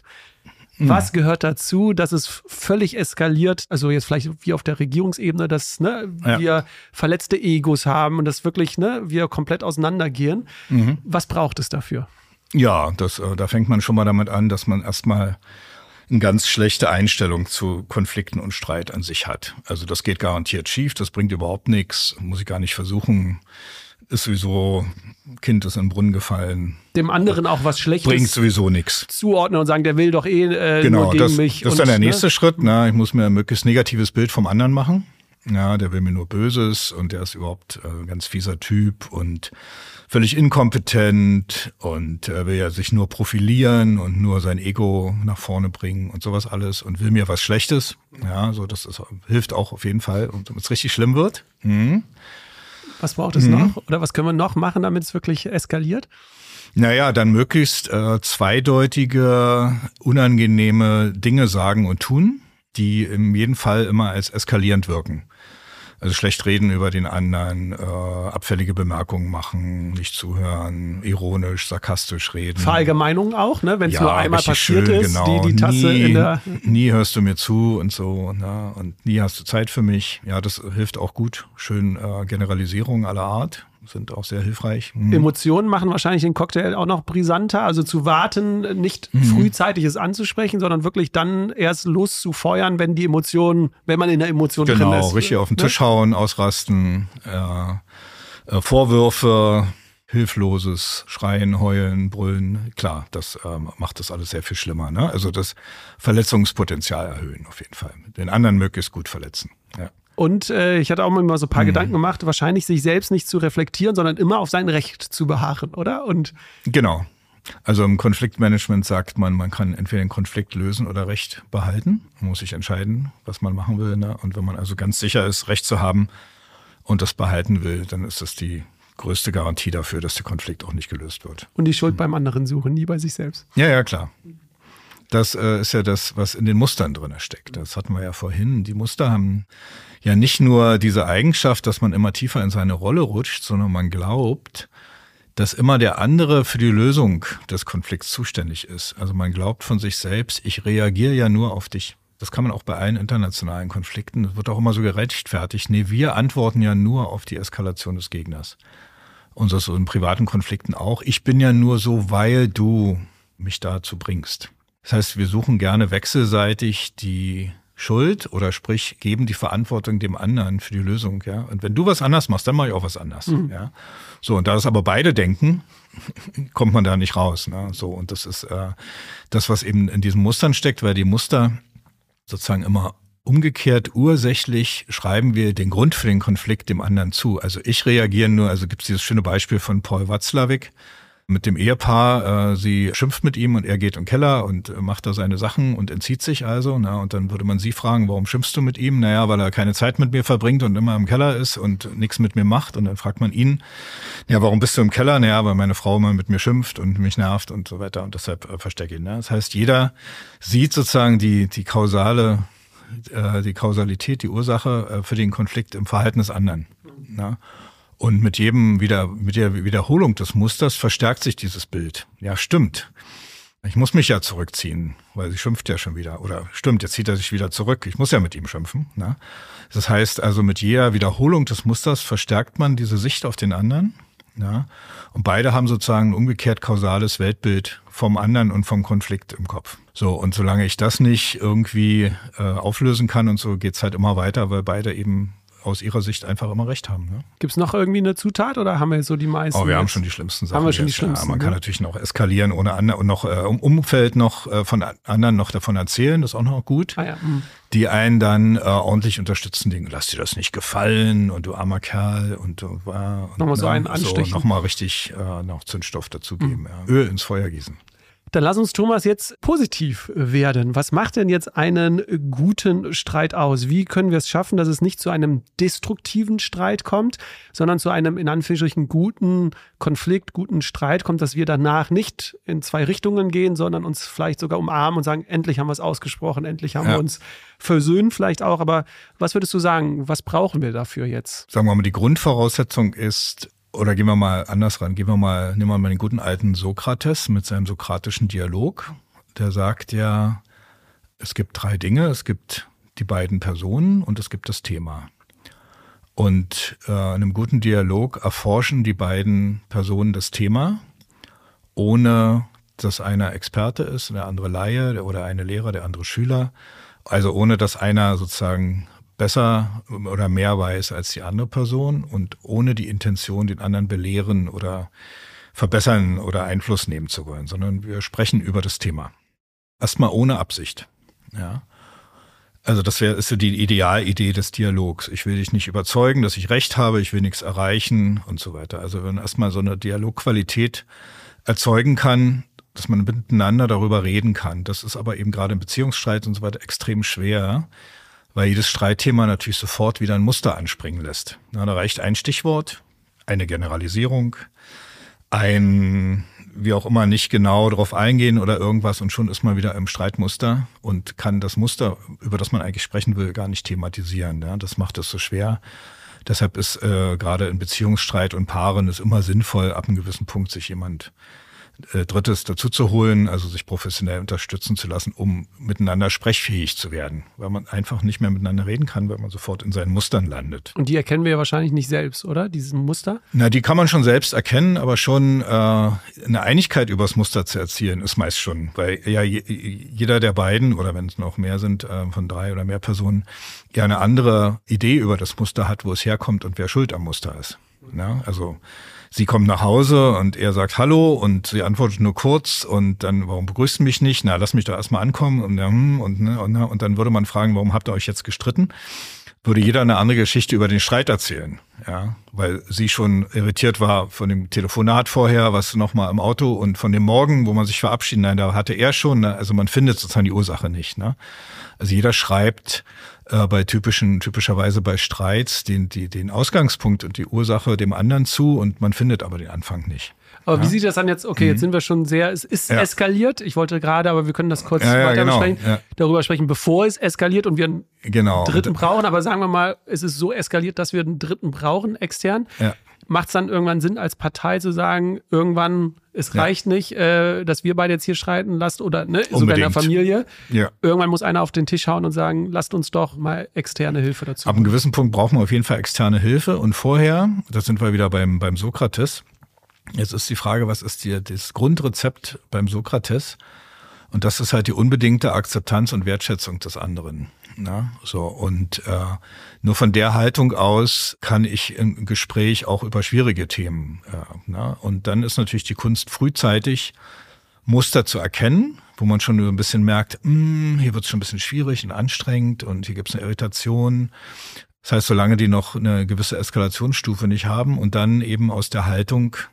Was gehört dazu, dass es völlig eskaliert, also jetzt vielleicht wie auf der Regierungsebene, dass ne, ja. wir verletzte Egos haben und dass wirklich ne, wir komplett auseinandergehen. Mhm. Was braucht es dafür? Ja, das, da fängt man schon mal damit an, dass man erstmal eine ganz schlechte Einstellung zu Konflikten und Streit an sich hat. Also das geht garantiert schief, das bringt überhaupt nichts, muss ich gar nicht versuchen. Ist sowieso, Kind ist in den Brunnen gefallen. Dem anderen auch was Schlechtes bringt sowieso nichts. Zuordnen und sagen, der will doch eh äh, genau, nur gegen das, mich. Das ist dann der nächste ne? Schritt. Na, ich muss mir ein möglichst negatives Bild vom anderen machen. Ja, der will mir nur Böses und der ist überhaupt äh, ein ganz fieser Typ und völlig inkompetent und er will ja sich nur profilieren und nur sein Ego nach vorne bringen und sowas alles und will mir was Schlechtes. Ja, so das ist, hilft auch auf jeden Fall, und wenn es richtig schlimm wird. Mhm. Was braucht es mhm. noch? Oder was können wir noch machen, damit es wirklich eskaliert? Naja, dann möglichst äh, zweideutige, unangenehme Dinge sagen und tun, die in jedem Fall immer als eskalierend wirken. Also schlecht reden über den anderen, äh, abfällige Bemerkungen machen, nicht zuhören, ironisch, sarkastisch reden. Verallgemeinungen auch, ne? Wenn es ja, nur einmal passiert schön, ist, genau. die, die Tasse nie, in der... Nie hörst du mir zu und so, ne? Und nie hast du Zeit für mich. Ja, das hilft auch gut. Schön äh, Generalisierungen aller Art. Sind auch sehr hilfreich. Mhm. Emotionen machen wahrscheinlich den Cocktail auch noch brisanter. Also zu warten, nicht mhm. frühzeitig es anzusprechen, sondern wirklich dann erst loszufeuern, wenn die Emotionen, wenn man in der Emotion genau, drin ist. Genau, richtig auf den Tisch hauen, ausrasten, äh, äh, Vorwürfe, hilfloses Schreien, Heulen, Brüllen. Klar, das ähm, macht das alles sehr viel schlimmer. Ne? Also das Verletzungspotenzial erhöhen auf jeden Fall. Den anderen möglichst gut verletzen. Ja. Und äh, ich hatte auch mal so ein paar mhm. Gedanken gemacht, wahrscheinlich sich selbst nicht zu reflektieren, sondern immer auf sein Recht zu beharren, oder? Und genau. Also im Konfliktmanagement sagt man, man kann entweder den Konflikt lösen oder Recht behalten. Man muss sich entscheiden, was man machen will. Ne? Und wenn man also ganz sicher ist, Recht zu haben und das behalten will, dann ist das die größte Garantie dafür, dass der Konflikt auch nicht gelöst wird. Und die Schuld mhm. beim anderen suchen, nie bei sich selbst. Ja, ja, klar. Das äh, ist ja das, was in den Mustern drin steckt. Das hatten wir ja vorhin. Die Muster haben ja nicht nur diese Eigenschaft, dass man immer tiefer in seine Rolle rutscht, sondern man glaubt, dass immer der andere für die Lösung des Konflikts zuständig ist. Also man glaubt von sich selbst, ich reagiere ja nur auf dich. Das kann man auch bei allen internationalen Konflikten. Das wird auch immer so gerechtfertigt. Nee, wir antworten ja nur auf die Eskalation des Gegners. Und das so in privaten Konflikten auch. Ich bin ja nur so, weil du mich dazu bringst. Das heißt, wir suchen gerne wechselseitig die Schuld oder sprich, geben die Verantwortung dem anderen für die Lösung. Ja? Und wenn du was anders machst, dann mache ich auch was anders. Mhm. Ja? So, und da das aber beide denken, kommt man da nicht raus. Ne? So, und das ist äh, das, was eben in diesen Mustern steckt, weil die Muster sozusagen immer umgekehrt ursächlich schreiben wir den Grund für den Konflikt dem anderen zu. Also ich reagiere nur, also gibt es dieses schöne Beispiel von Paul Watzlawick, mit dem Ehepaar. Äh, sie schimpft mit ihm und er geht in den Keller und äh, macht da seine Sachen und entzieht sich also. Na, und dann würde man sie fragen, warum schimpfst du mit ihm? Naja, weil er keine Zeit mit mir verbringt und immer im Keller ist und nichts mit mir macht. Und dann fragt man ihn, ja, warum bist du im Keller? Naja, weil meine Frau immer mit mir schimpft und mich nervt und so weiter. Und deshalb äh, verstecke ich ihn. Ne? Das heißt, jeder sieht sozusagen die, die kausale, äh, die Kausalität, die Ursache äh, für den Konflikt im Verhalten des anderen. Na? Und mit jedem wieder, mit der Wiederholung des Musters verstärkt sich dieses Bild. Ja, stimmt. Ich muss mich ja zurückziehen, weil sie schimpft ja schon wieder. Oder stimmt, jetzt zieht er sich wieder zurück. Ich muss ja mit ihm schimpfen. Ne? Das heißt also, mit jeder Wiederholung des Musters verstärkt man diese Sicht auf den anderen. Ja? Und beide haben sozusagen ein umgekehrt kausales Weltbild vom anderen und vom Konflikt im Kopf. So, und solange ich das nicht irgendwie äh, auflösen kann und so, geht's halt immer weiter, weil beide eben aus ihrer Sicht einfach immer recht haben. Ne? Gibt es noch irgendwie eine Zutat oder haben wir so die meisten? Oh, wir jetzt? haben schon die schlimmsten Sachen. Haben wir schon die jetzt. schlimmsten. Ja, man ne? kann natürlich noch eskalieren ohne andere und noch äh, im Umfeld noch äh, von anderen noch davon erzählen, das ist auch noch gut. Ah, ja. hm. Die einen dann äh, ordentlich unterstützen, denken, lass dir das nicht gefallen und du armer Kerl und du war äh, nochmal so einen anstechen. So, nochmal richtig äh, noch Zündstoff dazugeben. Mhm. Ja. Öl ins Feuer gießen. Dann lass uns, Thomas, jetzt positiv werden. Was macht denn jetzt einen guten Streit aus? Wie können wir es schaffen, dass es nicht zu einem destruktiven Streit kommt, sondern zu einem in Anführungsstrichen guten Konflikt, guten Streit kommt, dass wir danach nicht in zwei Richtungen gehen, sondern uns vielleicht sogar umarmen und sagen, endlich haben wir es ausgesprochen, endlich haben ja. wir uns versöhnt vielleicht auch. Aber was würdest du sagen, was brauchen wir dafür jetzt? Sagen wir mal, die Grundvoraussetzung ist, oder gehen wir mal anders ran, gehen wir mal, nehmen wir mal den guten alten Sokrates mit seinem sokratischen Dialog. Der sagt ja, es gibt drei Dinge, es gibt die beiden Personen und es gibt das Thema. Und äh, in einem guten Dialog erforschen die beiden Personen das Thema, ohne dass einer Experte ist, der andere Laie oder eine Lehrer, der andere Schüler. Also ohne dass einer sozusagen besser oder mehr weiß als die andere Person und ohne die Intention, den anderen belehren oder verbessern oder Einfluss nehmen zu wollen, sondern wir sprechen über das Thema. Erstmal ohne Absicht. Ja. Also das wäre ist so die Idealidee des Dialogs. Ich will dich nicht überzeugen, dass ich recht habe, ich will nichts erreichen und so weiter. Also wenn man erstmal so eine Dialogqualität erzeugen kann, dass man miteinander darüber reden kann. Das ist aber eben gerade im Beziehungsstreit und so weiter extrem schwer, weil jedes Streitthema natürlich sofort wieder ein Muster anspringen lässt. Na, da reicht ein Stichwort, eine Generalisierung, ein, wie auch immer, nicht genau darauf eingehen oder irgendwas und schon ist man wieder im Streitmuster und kann das Muster, über das man eigentlich sprechen will, gar nicht thematisieren. Ja, das macht es so schwer. Deshalb ist äh, gerade in Beziehungsstreit und Paaren es immer sinnvoll, ab einem gewissen Punkt sich jemand Drittes dazu zu holen, also sich professionell unterstützen zu lassen, um miteinander sprechfähig zu werden, weil man einfach nicht mehr miteinander reden kann, weil man sofort in seinen Mustern landet. Und die erkennen wir ja wahrscheinlich nicht selbst, oder? Diesen Muster? Na, die kann man schon selbst erkennen, aber schon äh, eine Einigkeit über das Muster zu erzielen, ist meist schon, weil ja je, jeder der beiden, oder wenn es noch mehr sind, äh, von drei oder mehr Personen, ja eine andere Idee über das Muster hat, wo es herkommt und wer schuld am Muster ist. Ja, also sie kommt nach Hause und er sagt Hallo und sie antwortet nur kurz und dann, warum begrüßt du mich nicht? Na, lass mich doch erstmal ankommen und, und, und, und, und dann würde man fragen, warum habt ihr euch jetzt gestritten? Würde jeder eine andere Geschichte über den Streit erzählen, ja, weil sie schon irritiert war von dem Telefonat vorher, was nochmal im Auto und von dem Morgen, wo man sich verabschiedet, nein, da hatte er schon, ne? Also man findet sozusagen die Ursache nicht, ne? Also jeder schreibt äh, bei typischen, typischerweise bei Streits den, die, den Ausgangspunkt und die Ursache dem anderen zu und man findet aber den Anfang nicht. Aber ja? Wie sieht das dann jetzt, okay, mhm. jetzt sind wir schon sehr, es ist ja. eskaliert, ich wollte gerade, aber wir können das kurz ja, ja, weiter genau. besprechen, ja. darüber sprechen, bevor es eskaliert und wir einen genau. Dritten und, brauchen, aber sagen wir mal, es ist so eskaliert, dass wir einen Dritten brauchen, extern. Ja. Macht es dann irgendwann Sinn, als Partei zu sagen, irgendwann, es Ja. reicht nicht, äh, dass wir beide jetzt hier streiten, lasst oder ne, sogar in Unbedingt. der Familie. Ja. Irgendwann muss einer auf den Tisch hauen und sagen, lasst uns doch mal externe Hilfe dazu. Ab einem gewissen Punkt brauchen wir auf jeden Fall externe Hilfe und vorher, da sind wir wieder beim, beim Sokrates, jetzt ist die Frage, was ist die, das Grundrezept beim Sokrates? Und das ist halt die unbedingte Akzeptanz und Wertschätzung des anderen. Na, so und äh, nur von der Haltung aus kann ich im Gespräch auch über schwierige Themen. Äh, na, und dann ist natürlich die Kunst frühzeitig Muster zu erkennen, wo man schon ein bisschen merkt, mh, hier wird es schon ein bisschen schwierig und anstrengend und hier gibt es eine Irritation. Das heißt, solange die noch eine gewisse Eskalationsstufe nicht haben und dann eben aus der Haltung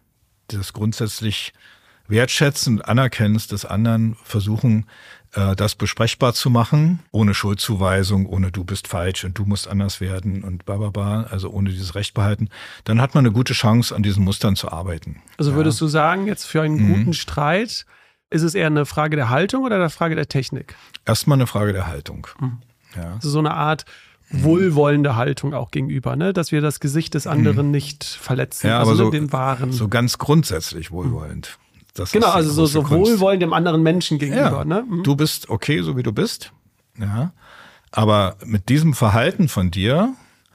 das grundsätzlich wertschätzen und anerkennst des anderen, versuchen, das besprechbar zu machen, ohne Schuldzuweisung, ohne du bist falsch und du musst anders werden und bla bla bla, also ohne dieses Recht behalten, dann hat man eine gute Chance, an diesen Mustern zu arbeiten. Also würdest ja. du sagen, jetzt für einen mhm. guten Streit, ist es eher eine Frage der Haltung oder eine Frage der Technik? Erstmal eine Frage der Haltung. Mhm. Ja. Also so eine Art wohlwollende Haltung auch gegenüber, ne? Dass wir das Gesicht des anderen mhm. nicht verletzen, ja, also aber so, den wahren. So ganz grundsätzlich wohlwollend. Das genau, also so, so wohlwollend dem anderen Menschen gegenüber. Ja, ne? Mhm. Du bist okay, so wie du bist. Ja. Aber mit diesem Verhalten von dir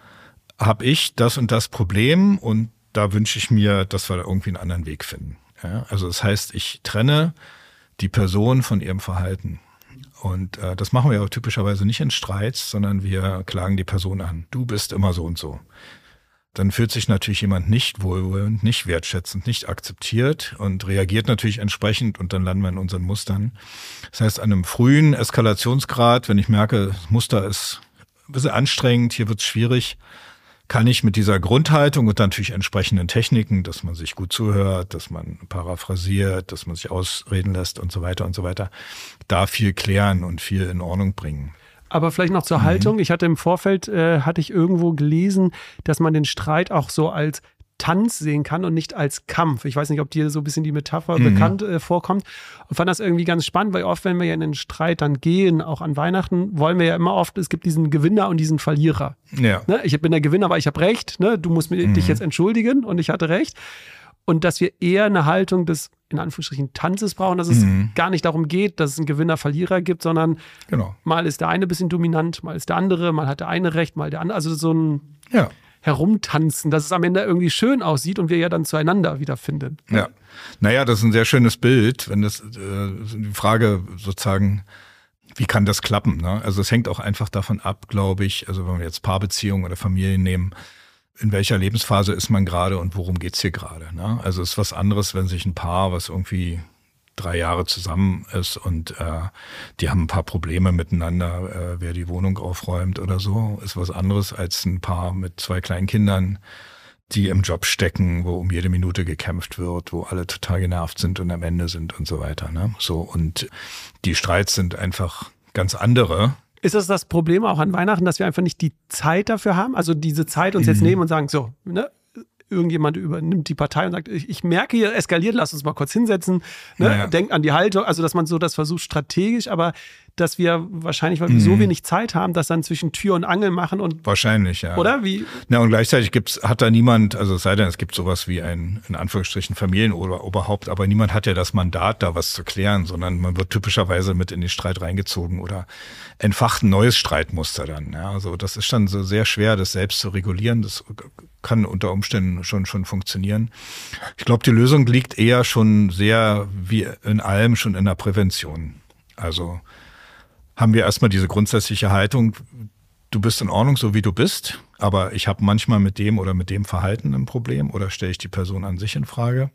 habe ich das und das Problem und da wünsche ich mir, dass wir da irgendwie einen anderen Weg finden. Ja. Also das heißt, ich trenne die Person von ihrem Verhalten. Und äh, das machen wir ja typischerweise nicht in Streits, sondern wir klagen die Person an. Du bist immer so und so. Dann fühlt sich natürlich jemand nicht wohlwollend, nicht wertschätzend, nicht akzeptiert und reagiert natürlich entsprechend und dann landen wir in unseren Mustern. Das heißt, an einem frühen Eskalationsgrad, wenn ich merke, das Muster ist ein bisschen anstrengend, hier wird es schwierig, kann ich mit dieser Grundhaltung und natürlich entsprechenden Techniken, dass man sich gut zuhört, dass man paraphrasiert, dass man sich ausreden lässt und so weiter und so weiter, da viel klären und viel in Ordnung bringen. Aber vielleicht noch zur mhm. Haltung. Ich hatte im Vorfeld, äh, hatte ich irgendwo gelesen, dass man den Streit auch so als Tanz sehen kann und nicht als Kampf. Ich weiß nicht, ob dir so ein bisschen die Metapher mhm. bekannt äh, vorkommt. Und fand das irgendwie ganz spannend, weil oft, wenn wir ja in den Streit dann gehen, auch an Weihnachten, wollen wir ja immer oft, es gibt diesen Gewinner und diesen Verlierer. Ja. Ne? Ich bin der Gewinner, weil ich habe recht. Ne? Du musst mir, mhm. dich jetzt entschuldigen und ich hatte recht. Und dass wir eher eine Haltung des, in Anführungsstrichen, Tanzes brauchen, dass es mhm. gar nicht darum geht, dass es einen Gewinner-Verlierer gibt, sondern genau. mal ist der eine ein bisschen dominant, mal ist der andere, mal hat der eine recht, mal der andere. Also so ein ja. Herumtanzen, dass es am Ende irgendwie schön aussieht und wir ja dann zueinander wiederfinden. Ja, naja, das ist ein sehr schönes Bild, wenn das äh, die Frage sozusagen, wie kann das klappen? Ne? Also es hängt auch einfach davon ab, glaube ich, also wenn wir jetzt Paarbeziehungen oder Familien nehmen, in welcher Lebensphase ist man gerade und worum geht's hier gerade? Ne? Also es ist was anderes, wenn sich ein Paar, was irgendwie drei Jahre zusammen ist und äh, die haben ein paar Probleme miteinander, äh, wer die Wohnung aufräumt oder so, ist was anderes als ein Paar mit zwei Kleinkindern, die im Job stecken, wo um jede Minute gekämpft wird, wo alle total genervt sind und am Ende sind und so weiter. Ne? So, und die Streits sind einfach ganz andere. Ist das das Problem auch an Weihnachten, dass wir einfach nicht die Zeit dafür haben? Also diese Zeit uns mhm. jetzt nehmen und sagen, so, ne? Irgendjemand übernimmt die Partei und sagt, ich, ich merke, hier eskaliert, lass uns mal kurz hinsetzen, ne? Naja. Denkt an die Haltung, also dass man so das versucht strategisch, aber dass wir wahrscheinlich, weil wir mhm. so wenig Zeit haben, das dann zwischen Tür und Angel machen und wahrscheinlich, ja. Oder? Wie? Na, und gleichzeitig gibt's, hat da niemand, also es sei denn, es gibt sowas wie ein, in Anführungsstrichen, Familienoberhaupt, aber niemand hat ja das Mandat, da was zu klären, sondern man wird typischerweise mit in den Streit reingezogen oder entfacht ein neues Streitmuster dann. Ja, also das ist dann so sehr schwer, das selbst zu regulieren. Das kann unter Umständen schon, schon funktionieren. Ich glaube, die Lösung liegt eher schon sehr, wie in allem, schon in der Prävention. Also haben wir erstmal diese grundsätzliche Haltung, du bist in Ordnung, so wie du bist, aber ich habe manchmal mit dem oder mit dem Verhalten ein Problem oder stelle ich die Person an sich in Frage.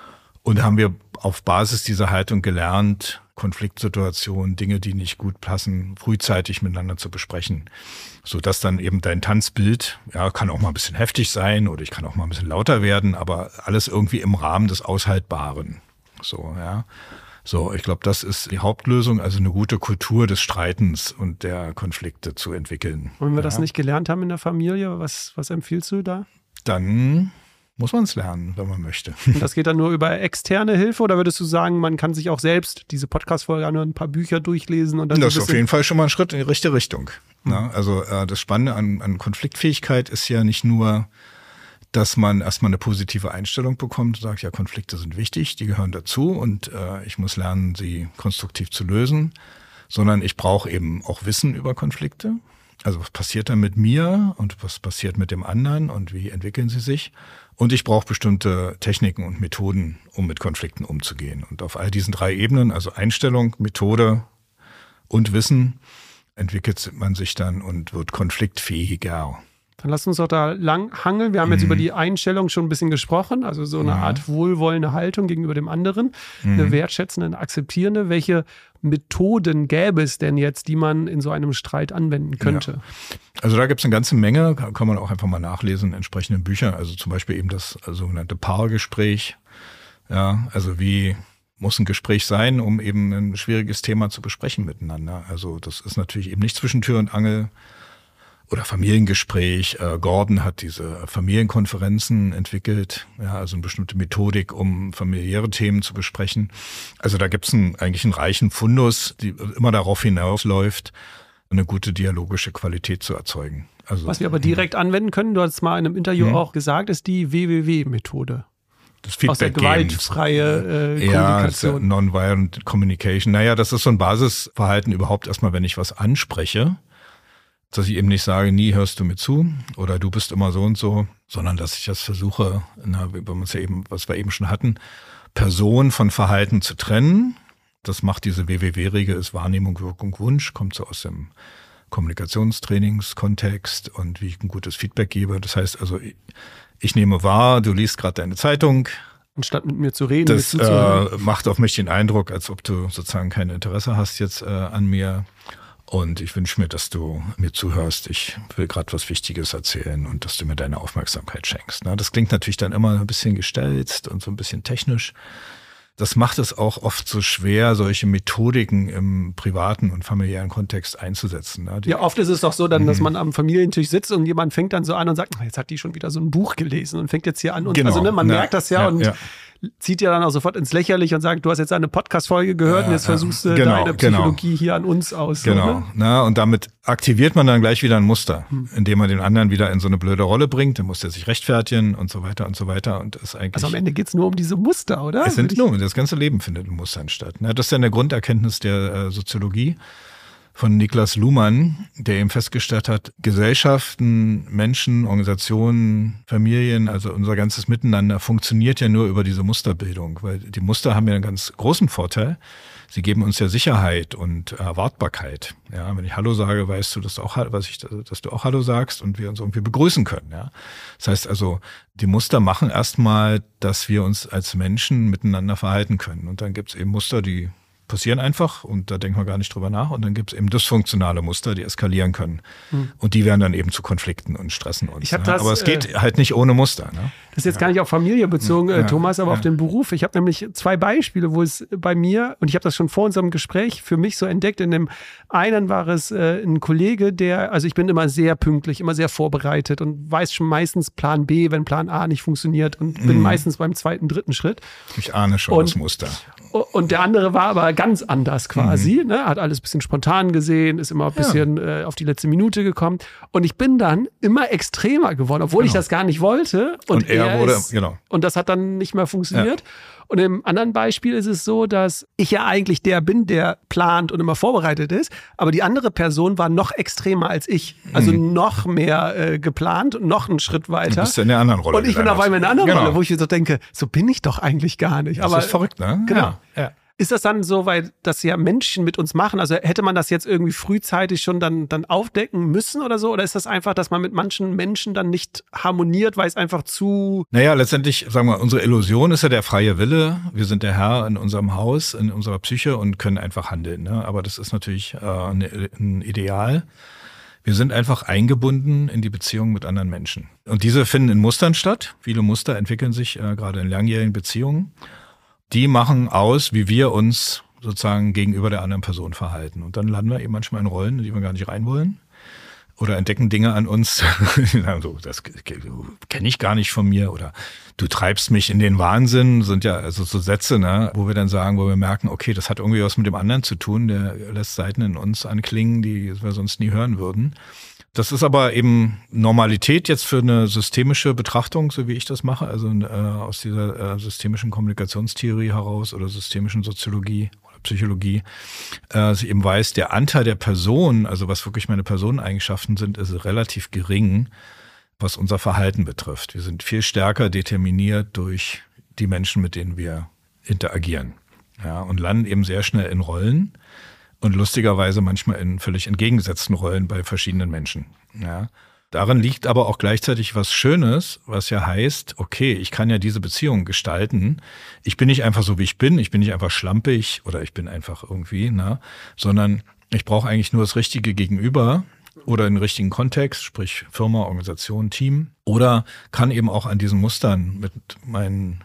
Und haben wir auf Basis dieser Haltung gelernt, Konfliktsituationen, Dinge, die nicht gut passen, frühzeitig miteinander zu besprechen, sodass dann eben dein Tanzbild, ja, kann auch mal ein bisschen heftig sein oder ich kann auch mal ein bisschen lauter werden, aber alles irgendwie im Rahmen des Aushaltbaren. So, ja. So, ich glaube, das ist die Hauptlösung, also eine gute Kultur des Streitens und der Konflikte zu entwickeln. Und wenn wir ja. das nicht gelernt haben in der Familie, was, was empfiehlst du da? Dann muss man es lernen, wenn man möchte. Und das geht dann nur über externe Hilfe oder würdest du sagen, man kann sich auch selbst diese Podcast-Folge an ein paar Bücher durchlesen? Und dann das so ist auf jeden Fall schon mal ein Schritt in die richtige Richtung. Mhm. Na, also äh, das Spannende an, an Konfliktfähigkeit ist ja nicht nur, dass man erstmal eine positive Einstellung bekommt und sagt, ja, Konflikte sind wichtig, die gehören dazu und äh, ich muss lernen, sie konstruktiv zu lösen, sondern ich brauche eben auch Wissen über Konflikte. Also was passiert da mit mir und was passiert mit dem anderen und wie entwickeln sie sich? Und ich brauche bestimmte Techniken und Methoden, um mit Konflikten umzugehen. Und auf all diesen drei Ebenen, also Einstellung, Methode und Wissen, entwickelt man sich dann und wird konfliktfähiger. Dann lass uns doch da lang hangeln. Wir haben jetzt mhm. über die Einstellung schon ein bisschen gesprochen, also so eine ja. Art wohlwollende Haltung gegenüber dem anderen, mhm. eine wertschätzende, eine akzeptierende. Welche Methoden gäbe es denn jetzt, die man in so einem Streit anwenden könnte? Ja. Also da gibt es eine ganze Menge, kann man auch einfach mal nachlesen in entsprechenden Büchern. Also zum Beispiel eben das sogenannte Paargespräch, Ja, also wie muss ein Gespräch sein, um eben ein schwieriges Thema zu besprechen miteinander. Also das ist natürlich eben nicht zwischen Tür und Angel oder Familiengespräch. Äh, Gordon hat diese Familienkonferenzen entwickelt, ja, also eine bestimmte Methodik, um familiäre Themen zu besprechen. Also da gibt es einen, eigentlich einen reichen Fundus, die immer darauf hinausläuft, eine gute dialogische Qualität zu erzeugen. Also, was wir aber direkt anwenden können, du hast es mal in einem Interview hm. auch gesagt, ist die W W W-Methode. Das Feedback aus der gewaltfreie äh, Kommunikation. Ja, Nonviolent Communication. Naja, das ist so ein Basisverhalten überhaupt erstmal, wenn ich was anspreche, dass ich eben nicht sage, nie hörst du mir zu oder du bist immer so und so, sondern dass ich das versuche, na, wie wir uns ja eben, was wir eben schon hatten, Person von Verhalten zu trennen. Das macht diese W W W-Regel, ist Wahrnehmung, Wirkung, Wunsch, kommt so aus dem Kommunikationstrainingskontext und wie ich ein gutes Feedback gebe. Das heißt also, ich, ich nehme wahr, du liest gerade deine Zeitung. Anstatt mit mir zu reden. Das äh, macht auf mich den Eindruck, als ob du sozusagen kein Interesse hast jetzt äh, an mir. Und ich wünsche mir, dass du mir zuhörst. Ich will gerade was Wichtiges erzählen und dass du mir deine Aufmerksamkeit schenkst. Das klingt natürlich dann immer ein bisschen gestelzt und so ein bisschen technisch. Das macht es auch oft so schwer, solche Methodiken im privaten und familiären Kontext einzusetzen. Ne? Ja, oft ist es doch so, dann, dass man am Familientisch sitzt und jemand fängt dann so an und sagt, jetzt hat die schon wieder so ein Buch gelesen und fängt jetzt hier an. Und genau. Also ne, man ja, merkt das ja, ja und ja. zieht ja dann auch sofort ins Lächerliche und sagt, du hast jetzt eine Podcast-Folge gehört ja, und jetzt versuchst du genau, deine Psychologie genau. hier an uns aus. Genau, so, ne? Na, und damit aktiviert man dann gleich wieder ein Muster, hm. indem man den anderen wieder in so eine blöde Rolle bringt. Dann muss er sich rechtfertigen und so weiter und so weiter. Und ist eigentlich, also am Ende geht's nur um diese Muster, oder? Es sind nur, das ganze Leben findet in Mustern statt. Das ist ja eine Grunderkenntnis der äh, Soziologie von Niklas Luhmann, der eben festgestellt hat, Gesellschaften, Menschen, Organisationen, Familien, also unser ganzes Miteinander funktioniert ja nur über diese Musterbildung, weil die Muster haben ja einen ganz großen Vorteil. Sie geben uns ja Sicherheit und Erwartbarkeit. Ja, wenn ich Hallo sage, weißt du, dass du auch, was ich, dass du auch Hallo sagst und wir uns irgendwie begrüßen können. Ja, das heißt also, die Muster machen erstmal, dass wir uns als Menschen miteinander verhalten können. Und dann gibt es eben Muster, die passieren einfach und da denken wir gar nicht drüber nach. Und dann gibt es eben dysfunktionale Muster, die eskalieren können. Hm. Und die werden dann eben zu Konflikten und stressen uns. Ich hab ja. das, aber es geht äh, halt nicht ohne Muster. Ne? Das ist jetzt ja. gar nicht auf Familie bezogen, äh, ja. Thomas, aber ja. auf den Beruf. Ich habe nämlich zwei Beispiele, wo es bei mir, und ich habe das schon vor unserem Gespräch für mich so entdeckt, in dem einen war es äh, ein Kollege, der, also ich bin immer sehr pünktlich, immer sehr vorbereitet und weiß schon meistens Plan B, wenn Plan A nicht funktioniert und bin mhm. meistens beim zweiten, dritten Schritt. Ich ahne schon und, das Muster. Und der andere war aber ganz anders quasi, mhm. ne? Hat alles ein bisschen spontan gesehen, ist immer ein bisschen ja. äh, auf die letzte Minute gekommen. Und ich bin dann immer extremer geworden, obwohl genau. ich das gar nicht wollte. Und, und er, er wurde, ist, genau. Und das hat dann nicht mehr funktioniert. Ja. Und im anderen Beispiel ist es so, dass ich ja eigentlich der bin, der plant und immer vorbereitet ist, aber die andere Person war noch extremer als ich. Also mhm. noch mehr äh, geplant und noch einen Schritt weiter. Du bist in der anderen Rolle. Und ich bin auf einmal in einer anderen genau. Rolle, wo ich so denke, so bin ich doch eigentlich gar nicht. Das aber, ist verrückt, ne? Genau. Ja. Ja. Ist das dann so, weil das ja Menschen mit uns machen? Also hätte man das jetzt irgendwie frühzeitig schon dann, dann aufdecken müssen oder so? Oder ist das einfach, dass man mit manchen Menschen dann nicht harmoniert, weil es einfach zu... Naja, letztendlich, sagen wir, unsere Illusion ist ja der freie Wille. Wir sind der Herr in unserem Haus, in unserer Psyche und können einfach handeln. Ne? Aber das ist natürlich äh, eine, ein Ideal. Wir sind einfach eingebunden in die Beziehung mit anderen Menschen. Und diese finden in Mustern statt. Viele Muster entwickeln sich äh, gerade in langjährigen Beziehungen. Die machen aus, wie wir uns sozusagen gegenüber der anderen Person verhalten. Und dann landen wir eben manchmal in Rollen, in die wir gar nicht rein wollen. Oder entdecken Dinge an uns, so, das kenne ich gar nicht von mir. Oder du treibst mich in den Wahnsinn, sind ja also so Sätze, ne, wo wir dann sagen, wo wir merken, okay, das hat irgendwie was mit dem anderen zu tun. Der lässt Seiten in uns anklingen, die wir sonst nie hören würden. Das ist aber eben Normalität jetzt für eine systemische Betrachtung, so wie ich das mache, also äh, aus dieser äh, systemischen Kommunikationstheorie heraus oder systemischen Soziologie oder Psychologie, äh, dass ich eben weiß, der Anteil der Person, also was wirklich meine Personeneigenschaften sind, ist relativ gering, was unser Verhalten betrifft. Wir sind viel stärker determiniert durch die Menschen, mit denen wir interagieren, ja, und landen eben sehr schnell in Rollen. Und lustigerweise manchmal in völlig entgegengesetzten Rollen bei verschiedenen Menschen. Ja. Darin liegt aber auch gleichzeitig was Schönes, was ja heißt, okay, ich kann ja diese Beziehung gestalten. Ich bin nicht einfach so, wie ich bin. Ich bin nicht einfach schlampig oder ich bin einfach irgendwie, ne, sondern ich brauche eigentlich nur das richtige Gegenüber oder den richtigen Kontext, sprich Firma, Organisation, Team. Oder kann eben auch an diesen Mustern mit meinen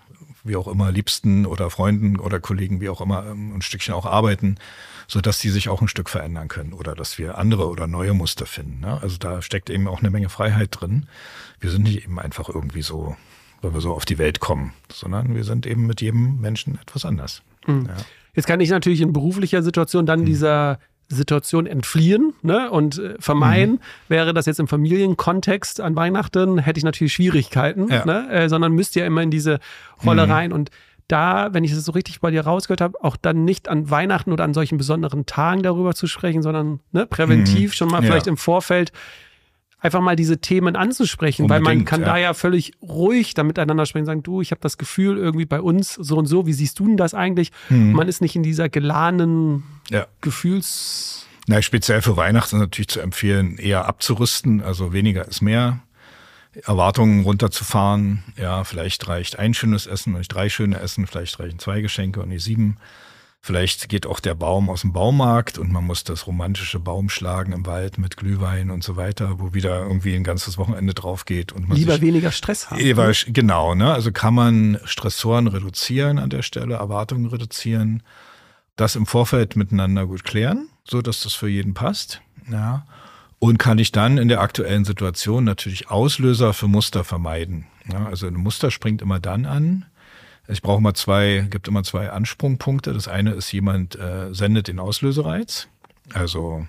wie auch immer, Liebsten oder Freunden oder Kollegen, wie auch immer, ein Stückchen auch arbeiten, sodass die sich auch ein Stück verändern können oder dass wir andere oder neue Muster finden. Ne? Also da steckt eben auch eine Menge Freiheit drin. Wir sind nicht eben einfach irgendwie so, weil wir so auf die Welt kommen, sondern wir sind eben mit jedem Menschen etwas anders. Mhm. Ja. Jetzt kann ich natürlich in beruflicher Situation dann mhm. dieser Situation entfliehen, ne, und äh, vermeiden. Mhm. Wäre das jetzt im Familienkontext an Weihnachten, hätte ich natürlich Schwierigkeiten, ja. ne, äh, sondern müsste ja immer in diese Rolle mhm. rein. Und da, wenn ich es so richtig bei dir rausgehört habe, auch dann nicht an Weihnachten oder an solchen besonderen Tagen darüber zu sprechen, sondern ne, präventiv mhm. schon mal ja. vielleicht im Vorfeld einfach mal diese Themen anzusprechen, Unbedingt, weil man kann ja. da ja völlig ruhig dann miteinander sprechen, sagen, du, ich habe das Gefühl irgendwie bei uns so und so, wie siehst du denn das eigentlich? Mhm. Man ist nicht in dieser geladenen ja. Gefühls... Na, speziell für Weihnachten ist natürlich zu empfehlen, eher abzurüsten, also weniger ist mehr, Erwartungen runterzufahren, ja, vielleicht reicht ein schönes Essen, vielleicht drei schöne Essen, vielleicht reichen zwei Geschenke und nicht sieben. Vielleicht geht auch der Baum aus dem Baumarkt und man muss das romantische Baum schlagen im Wald mit Glühwein und so weiter, wo wieder irgendwie ein ganzes Wochenende drauf geht. Und man Lieber sich weniger Stress haben. Eber, genau, ne? Also kann man Stressoren reduzieren an der Stelle, Erwartungen reduzieren, das im Vorfeld miteinander gut klären, so dass das für jeden passt. Ja. Und kann ich dann in der aktuellen Situation natürlich Auslöser für Muster vermeiden. Ja, also ein Muster springt immer dann an. Ich brauche mal zwei, gibt immer zwei Ansprungpunkte. Das eine ist, jemand äh, sendet den Auslösereiz. Also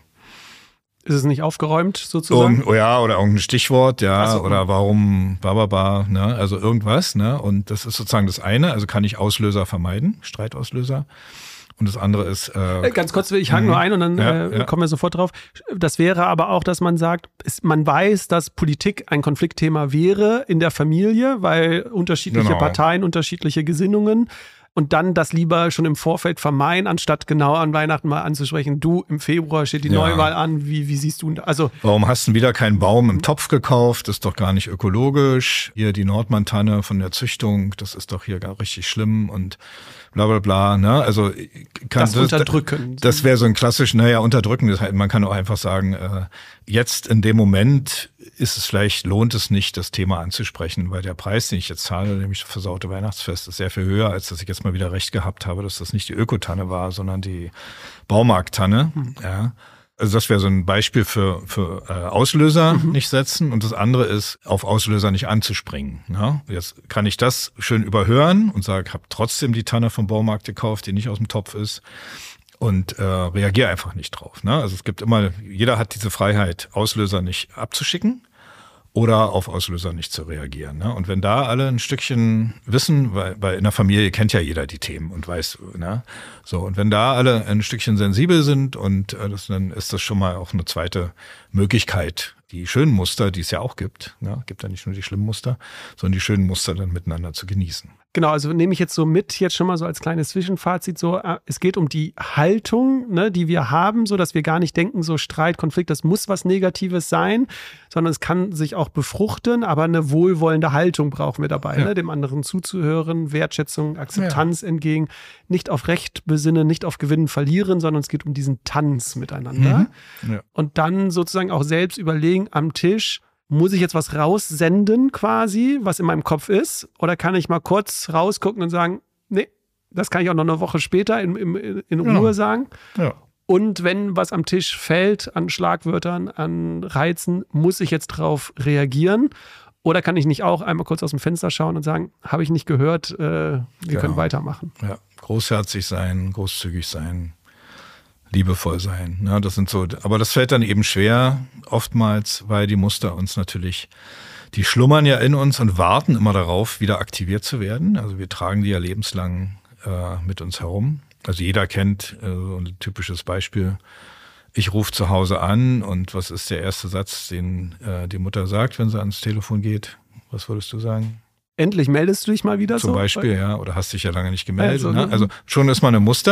ist es nicht aufgeräumt sozusagen? Oh ja, oder irgendein Stichwort, ja, so. Oder warum, bababa, ne, also irgendwas, ne. Und das ist sozusagen das eine. Also kann ich Auslöser vermeiden, Streitauslöser. Und das andere ist... Äh, Ganz kurz, ich hake nur ein und dann ja, äh, ja. kommen wir sofort drauf. Das wäre aber auch, dass man sagt, ist, man weiß, dass Politik ein Konfliktthema wäre in der Familie, weil unterschiedliche genau. Parteien, unterschiedliche Gesinnungen. Und dann das lieber schon im Vorfeld vermeiden, anstatt genau an Weihnachten mal anzusprechen, du, im Februar steht die ja. Neuwahl an, wie, wie siehst du? Also warum hast du wieder keinen Baum im Topf gekauft? Das ist doch gar nicht ökologisch. Hier die Nordmantanne von der Züchtung, das ist doch hier gar richtig schlimm und bla bla bla. Ne? Also kann das, das unterdrücken. Das wäre so ein klassisch, naja, unterdrücken. Das heißt, man kann auch einfach sagen, äh, jetzt in dem Moment ist es vielleicht, lohnt es nicht, das Thema anzusprechen, weil der Preis, den ich jetzt zahle, nämlich versaute Weihnachtsfest, ist sehr viel höher, als dass ich jetzt mal wieder recht gehabt habe, dass das nicht die Ökotanne war, sondern die Baumarkttanne. Mhm. Ja. Also das wäre so ein Beispiel für, für äh, Auslöser mhm. nicht setzen. Und das andere ist, auf Auslöser nicht anzuspringen. Ne? Jetzt kann ich das schön überhören und sage, ich habe trotzdem die Tanne vom Baumarkt gekauft, die nicht aus dem Topf ist. Und äh, reagiere einfach nicht drauf. Ne? Also es gibt immer, jeder hat diese Freiheit, Auslöser nicht abzuschicken oder auf Auslöser nicht zu reagieren. Ne? Und wenn da alle ein Stückchen wissen, weil, weil in der Familie kennt ja jeder die Themen und weiß, ne? So, und wenn da alle ein Stückchen sensibel sind und äh, das, dann ist das schon mal auch eine zweite Möglichkeit, die schönen Muster, die es ja auch gibt, ne? Gibt ja nicht nur die schlimmen Muster, sondern die schönen Muster dann miteinander zu genießen. Genau, also nehme ich jetzt so mit, jetzt schon mal so als kleines Zwischenfazit, so, es geht um die Haltung, ne, die wir haben, so dass wir gar nicht denken, so Streit, Konflikt, das muss was Negatives sein, sondern es kann sich auch befruchten, aber eine wohlwollende Haltung brauchen wir dabei, ja. ne, dem anderen zuzuhören, Wertschätzung, Akzeptanz ja. entgegen, nicht auf Recht besinnen, nicht auf Gewinnen verlieren, sondern es geht um diesen Tanz miteinander. Mhm. Ja. Und dann sozusagen auch selbst überlegen am Tisch, muss ich jetzt was raussenden quasi, was in meinem Kopf ist? Oder kann ich mal kurz rausgucken und sagen, nee, das kann ich auch noch eine Woche später in, in, in Ruhe ja. sagen. Ja. Und wenn was am Tisch fällt an Schlagwörtern, an Reizen, muss ich jetzt drauf reagieren? Oder kann ich nicht auch einmal kurz aus dem Fenster schauen und sagen, habe ich nicht gehört, äh, wir genau. können weitermachen? Ja, großherzig sein, großzügig sein. Liebevoll sein. Ne? Das sind so, aber das fällt dann eben schwer oftmals, weil die Muster uns natürlich, die schlummern ja in uns und warten immer darauf, wieder aktiviert zu werden. Also wir tragen die ja lebenslang äh, mit uns herum. Also jeder kennt äh, so ein typisches Beispiel. Ich rufe zu Hause an und was ist der erste Satz, den äh, die Mutter sagt, wenn sie ans Telefon geht? Was würdest du sagen? Endlich meldest du dich mal wieder Zum so? Zum Beispiel, ja. Oder hast dich ja lange nicht gemeldet. Also, ne? Also schon ist mal ein Muster.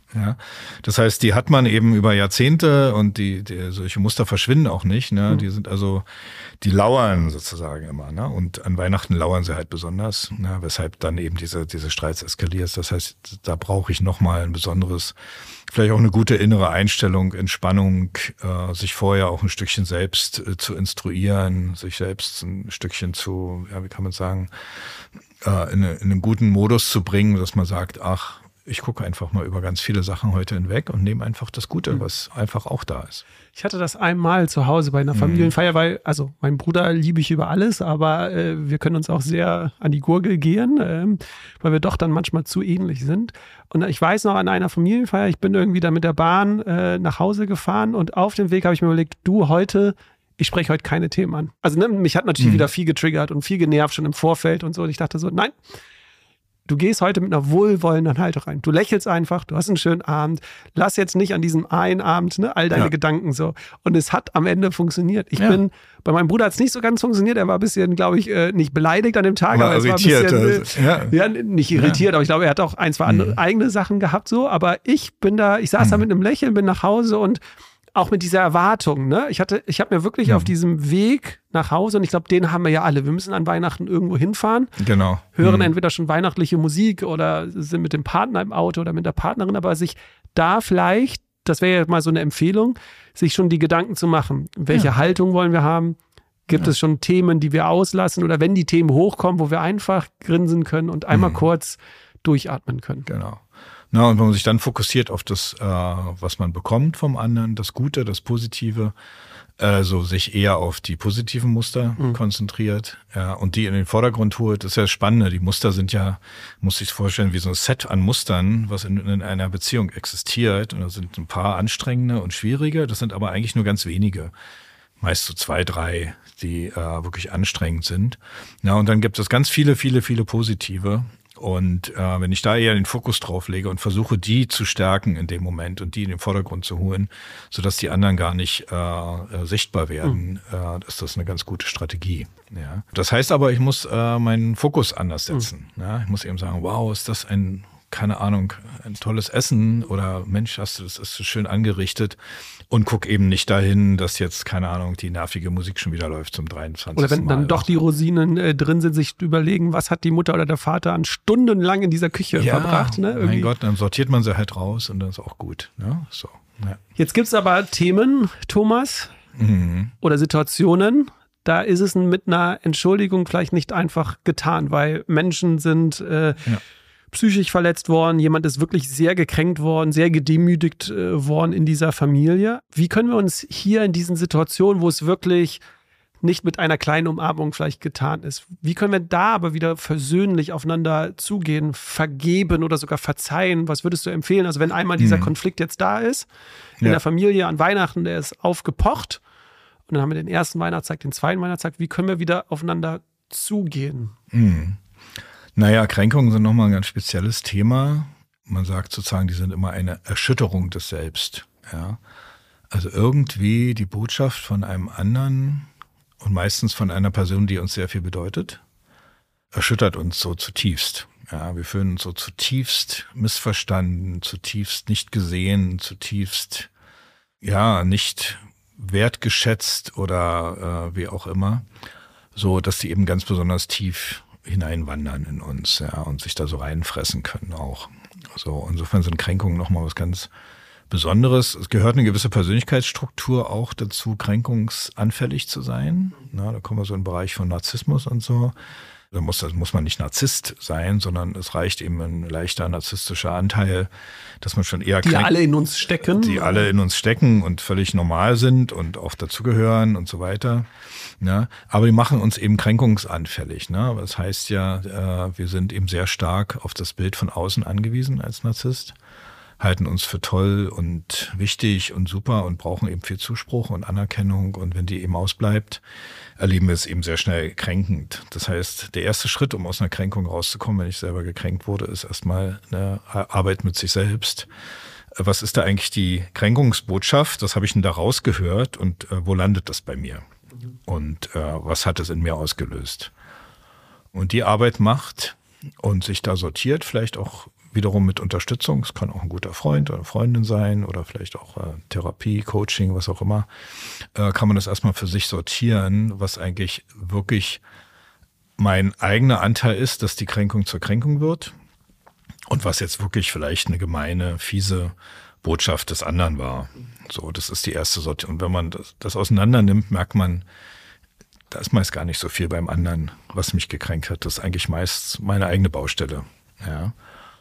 Ja, das heißt, die hat man eben über Jahrzehnte und die, die solche Muster verschwinden auch nicht. Ne? Die sind also, die lauern sozusagen immer. Ne? Und an Weihnachten lauern sie halt besonders, ne? Weshalb dann eben diese diese Streits eskaliert. Das heißt, da brauche ich nochmal ein besonderes, vielleicht auch eine gute innere Einstellung, Entspannung, äh, sich vorher auch ein Stückchen selbst äh, zu instruieren, sich selbst ein Stückchen zu, ja, wie kann man sagen, äh, in, in einen guten Modus zu bringen, dass man sagt, ach, ich gucke einfach mal über ganz viele Sachen heute hinweg und nehme einfach das Gute, was einfach auch da ist. Ich hatte das einmal zu Hause bei einer Familienfeier, weil, also meinen Bruder liebe ich über alles, aber äh, wir können uns auch sehr an die Gurgel gehen, ähm, weil wir doch dann manchmal zu ähnlich sind. Und ich weiß noch an einer Familienfeier, ich bin irgendwie da mit der Bahn äh, nach Hause gefahren und auf dem Weg habe ich mir überlegt, du heute, ich spreche heute keine Themen an. Also ne, mich hat natürlich mhm. wieder viel getriggert und viel genervt schon im Vorfeld und so. Und ich dachte so, nein, du gehst heute mit einer wohlwollenden Haltung rein. Du lächelst einfach, du hast einen schönen Abend. Lass jetzt nicht an diesem einen Abend ne, all deine ja. Gedanken so. Und es hat am Ende funktioniert. Ich ja. bin, bei meinem Bruder hat es nicht so ganz funktioniert. Er war ein bisschen, glaube ich, äh, nicht beleidigt an dem Tag. War aber irritiert. Es war ein bisschen, also, ja. ja, nicht irritiert, ja. aber ich glaube, er hat auch ein, zwei andere, mhm. eigene Sachen gehabt so. Aber ich bin da, ich saß mhm. da mit einem Lächeln, bin nach Hause und auch mit dieser Erwartung, ne? Ich hatte, ich habe mir wirklich mhm. auf diesem Weg nach Hause, und ich glaube, den haben wir ja alle. Wir müssen an Weihnachten irgendwo hinfahren. Genau. Hören mhm. entweder schon weihnachtliche Musik oder sind mit dem Partner im Auto oder mit der Partnerin, aber sich da vielleicht, das wäre ja mal so eine Empfehlung, sich schon die Gedanken zu machen. Welche ja. Haltung wollen wir haben? Gibt ja. es schon Themen, die wir auslassen? Oder wenn die Themen hochkommen, wo wir einfach grinsen können und einmal mhm. kurz durchatmen können. Genau. Na, und wenn man sich dann fokussiert auf das, äh, was man bekommt vom anderen, das Gute, das Positive, also sich eher auf die positiven Muster mhm. konzentriert ja, und die in den Vordergrund holt, das ist ja das Spannende. Die Muster sind ja, muss ich sich vorstellen, wie so ein Set an Mustern, was in, in einer Beziehung existiert. Und da sind ein paar anstrengende und schwierige, das sind aber eigentlich nur ganz wenige. Meist so zwei, drei, die äh, wirklich anstrengend sind. Ja, und dann gibt es ganz viele, viele, viele positive. Und äh, wenn ich da eher den Fokus drauf lege und versuche, die zu stärken in dem Moment und die in den Vordergrund zu holen, sodass die anderen gar nicht äh, äh, sichtbar werden, mhm. äh, ist das eine ganz gute Strategie. Ja. Das heißt aber, ich muss äh, meinen Fokus anders setzen. Mhm. Ja. Ich muss eben sagen, wow, ist das ein, keine Ahnung, ein tolles Essen oder Mensch, hast du das ist so schön angerichtet. Und guck eben nicht dahin, dass jetzt, keine Ahnung, die nervige Musik schon wieder läuft zum dreiundzwanzigsten Oder wenn Mal. dann doch die Rosinen äh, drin sind, sich überlegen, was hat die Mutter oder der Vater an stundenlang in dieser Küche ja, verbracht. Ne? Mein Gott, dann sortiert man sie halt raus und dann ist auch gut. Ne? So, ja. Jetzt gibt's aber Themen, Thomas, mhm. oder Situationen, da ist es mit einer Entschuldigung vielleicht nicht einfach getan, weil Menschen sind äh, ja. psychisch verletzt worden, jemand ist wirklich sehr gekränkt worden, sehr gedemütigt äh, worden in dieser Familie. Wie können wir uns hier in diesen Situationen, wo es wirklich nicht mit einer kleinen Umarmung vielleicht getan ist, wie können wir da aber wieder versöhnlich aufeinander zugehen, vergeben oder sogar verzeihen? Was würdest du empfehlen? Also wenn einmal dieser mhm. Konflikt jetzt da ist, in ja. der Familie an Weihnachten, der ist aufgepocht und dann haben wir den ersten Weihnachtstag, den zweiten Weihnachtstag, wie können wir wieder aufeinander zugehen? Mhm. Naja, Kränkungen sind nochmal ein ganz spezielles Thema. Man sagt sozusagen, die sind immer eine Erschütterung des Selbst. Ja? Also irgendwie die Botschaft von einem anderen und meistens von einer Person, die uns sehr viel bedeutet, erschüttert uns so zutiefst. Ja, wir fühlen uns so zutiefst missverstanden, zutiefst nicht gesehen, zutiefst ja nicht wertgeschätzt oder äh, wie auch immer, so dass die eben ganz besonders tief hineinwandern in uns, ja, und sich da so reinfressen können auch. So, insofern sind Kränkungen nochmal was ganz Besonderes. Es gehört eine gewisse Persönlichkeitsstruktur auch dazu, kränkungsanfällig zu sein. Na, da kommen wir so in den Bereich von Narzissmus und so. Da muss, da muss man nicht Narzisst sein, sondern es reicht eben ein leichter narzisstischer Anteil, dass man schon eher Die kränk- alle in uns stecken. Die alle in uns stecken und völlig normal sind und auch dazugehören und so weiter. Ja, aber die machen uns eben kränkungsanfällig. Ne? Das heißt ja, äh, wir sind eben sehr stark auf das Bild von außen angewiesen als Narzisst, halten uns für toll und wichtig und super und brauchen eben viel Zuspruch und Anerkennung. Und wenn die eben ausbleibt, erleben wir es eben sehr schnell kränkend. Das heißt, der erste Schritt, um aus einer Kränkung rauszukommen, wenn ich selber gekränkt wurde, ist erstmal eine Arbeit mit sich selbst. Was ist da eigentlich die Kränkungsbotschaft? Was habe ich denn da rausgehört und äh, wo landet das bei mir? Und äh, was hat es in mir ausgelöst? Und die Arbeit macht und sich da sortiert, vielleicht auch wiederum mit Unterstützung. Es kann auch ein guter Freund oder Freundin sein oder vielleicht auch äh, Therapie, Coaching, was auch immer. Äh, kann man das erstmal für sich sortieren, was eigentlich wirklich mein eigener Anteil ist, dass die Kränkung zur Kränkung wird und was jetzt wirklich vielleicht eine gemeine, fiese Botschaft des anderen war. So, das ist die erste Sortierung. Und wenn man das, das auseinander nimmt, merkt man, da ist meist gar nicht so viel beim anderen, was mich gekränkt hat. Das ist eigentlich meist meine eigene Baustelle. Ja.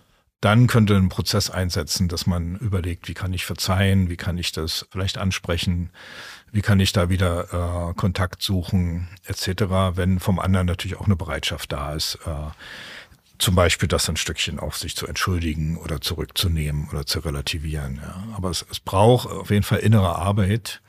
Dann könnte ein Prozess einsetzen, dass man überlegt, wie kann ich verzeihen, wie kann ich das vielleicht ansprechen, wie kann ich da wieder äh, Kontakt suchen, et cetera, wenn vom anderen natürlich auch eine Bereitschaft da ist, äh, zum Beispiel das ein Stückchen auch sich zu entschuldigen oder zurückzunehmen oder zu relativieren. Ja. Aber es, es braucht auf jeden Fall innere Arbeit,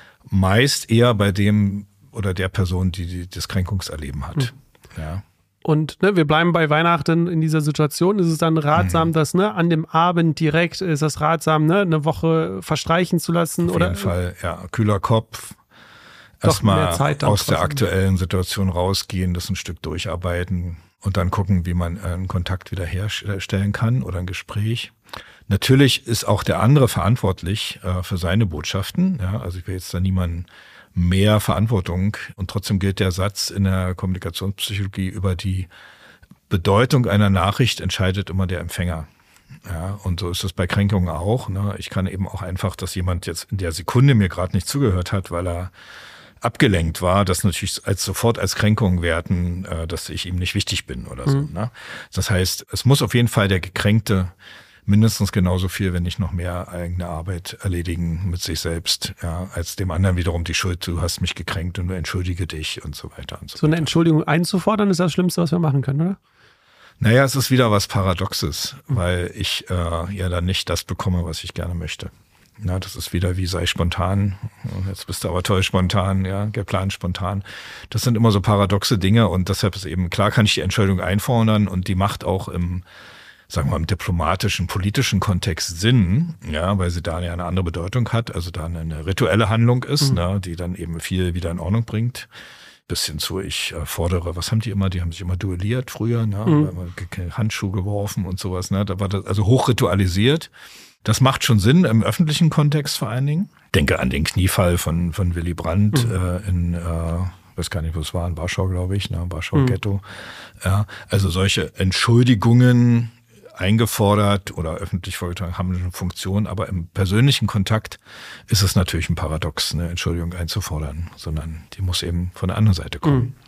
meist eher bei dem oder der Person, die, die das Kränkungserleben hat. Mhm. Ja. Und ne, wir bleiben bei Weihnachten in dieser Situation. Ist es dann ratsam, mhm. das ne, an dem Abend direkt, ist das ratsam, ne, eine Woche verstreichen zu lassen? Auf oder? jeden Fall, ja. Kühler Kopf. Erstmal aus der aktuellen Situation rausgehen, das ein Stück durcharbeiten und dann gucken, wie man einen Kontakt wieder herstellen kann oder ein Gespräch. Natürlich ist auch der andere verantwortlich äh, für seine Botschaften. Ja, also ich will jetzt da niemanden mehr Verantwortung. Und trotzdem gilt der Satz in der Kommunikationspsychologie, über die Bedeutung einer Nachricht entscheidet immer der Empfänger. Ja, und so ist es bei Kränkungen auch. Ne? Ich kann eben auch einfach, dass jemand jetzt in der Sekunde mir gerade nicht zugehört hat, weil er abgelenkt war, das natürlich als sofort als Kränkung werten, äh, dass ich ihm nicht wichtig bin oder so. Mhm. Ne? Das heißt, es muss auf jeden Fall der Gekränkte mindestens genauso viel, wenn nicht noch mehr eigene Arbeit erledigen mit sich selbst, ja, als dem anderen wiederum die Schuld, du hast mich gekränkt und entschuldige dich und so weiter und so So eine weiter. Entschuldigung einzufordern, ist das Schlimmste, was wir machen können, oder? Naja, es ist wieder was Paradoxes, weil ich äh, ja dann nicht das bekomme, was ich gerne möchte. Na, das ist wieder wie sei spontan, jetzt bist du aber toll spontan, ja, geplant spontan. Das sind immer so paradoxe Dinge und deshalb ist eben, klar kann ich die Entschuldigung einfordern und die macht auch im sagen wir mal, im diplomatischen, politischen Kontext Sinn, ja, weil sie da ja eine andere Bedeutung hat, also da eine rituelle Handlung ist, mhm. ne, die dann eben viel wieder in Ordnung bringt. Bis hin zu, ich äh, fordere, was haben die immer? Die haben sich immer duelliert früher, ne, mhm. Handschuh geworfen und sowas, ne, da war das also hochritualisiert. Das macht schon Sinn im öffentlichen Kontext vor allen Dingen. Denke an den Kniefall von, von Willy Brandt mhm. äh, in, äh, weiß gar nicht, wo es war, in Warschau, glaube ich, ne, Warschau-Ghetto. Mhm. Ja, also solche Entschuldigungen eingefordert oder öffentlich vorgetragen haben eine Funktion, aber im persönlichen Kontakt ist es natürlich ein Paradox, eine Entschuldigung einzufordern, sondern die muss eben von der anderen Seite kommen. Mhm.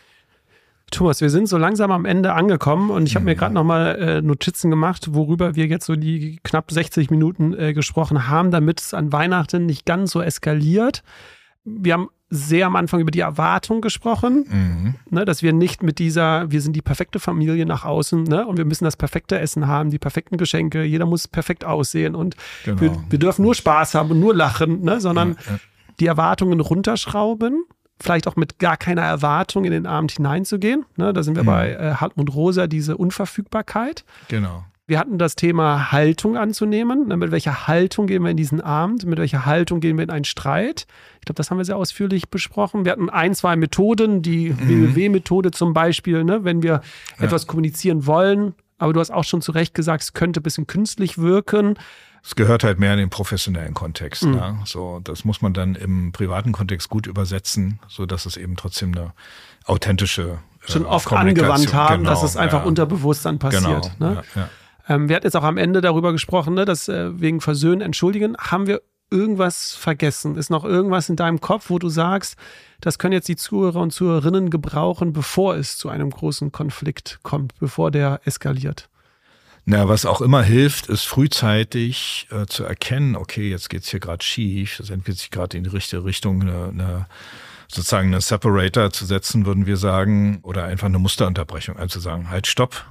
Thomas, wir sind so langsam am Ende angekommen und ich habe mhm. mir gerade nochmal äh, Notizen gemacht, worüber wir jetzt so die knapp sechzig Minuten äh, gesprochen haben, damit es an Weihnachten nicht ganz so eskaliert. Wir haben sehr am Anfang über die Erwartung gesprochen, mhm. ne, dass wir nicht mit dieser, wir sind die perfekte Familie nach außen, ne, und wir müssen das perfekte Essen haben, die perfekten Geschenke, jeder muss perfekt aussehen und genau. wir, wir dürfen nur Spaß haben und nur lachen, ne, sondern ja, ja. die Erwartungen runterschrauben, vielleicht auch mit gar keiner Erwartung in den Abend hineinzugehen. Ne, da sind wir mhm. bei äh, Hartmut Rosa, diese Unverfügbarkeit. Genau. Wir hatten das Thema Haltung anzunehmen. Mit welcher Haltung gehen wir in diesen Abend? Mit welcher Haltung gehen wir in einen Streit? Ich glaube, das haben wir sehr ausführlich besprochen. Wir hatten ein, zwei Methoden, die mhm. W W W-Methode zum Beispiel, ne? Wenn wir ja. etwas kommunizieren wollen. Aber du hast auch schon zu Recht gesagt, es könnte ein bisschen künstlich wirken. Es gehört halt mehr in den professionellen Kontext. Mhm. Ne? So, das muss man dann im privaten Kontext gut übersetzen, sodass es eben trotzdem eine authentische äh, schon oft angewandt haben, genau, dass es einfach ja. unterbewusst dann passiert. Genau, ne? ja, ja. Ähm, wir hatten jetzt auch am Ende darüber gesprochen, ne, dass äh, wegen Versöhnen, Entschuldigen, haben wir irgendwas vergessen? Ist noch irgendwas in deinem Kopf, wo du sagst, das können jetzt die Zuhörer und Zuhörerinnen gebrauchen, bevor es zu einem großen Konflikt kommt, bevor der eskaliert? Na, was auch immer hilft, ist frühzeitig äh, zu erkennen, okay, jetzt geht's hier gerade schief, das entwickelt sich gerade in die richtige Richtung, eine, eine sozusagen eine Separator zu setzen, würden wir sagen, oder einfach eine Musterunterbrechung einzusagen. Halt, stopp,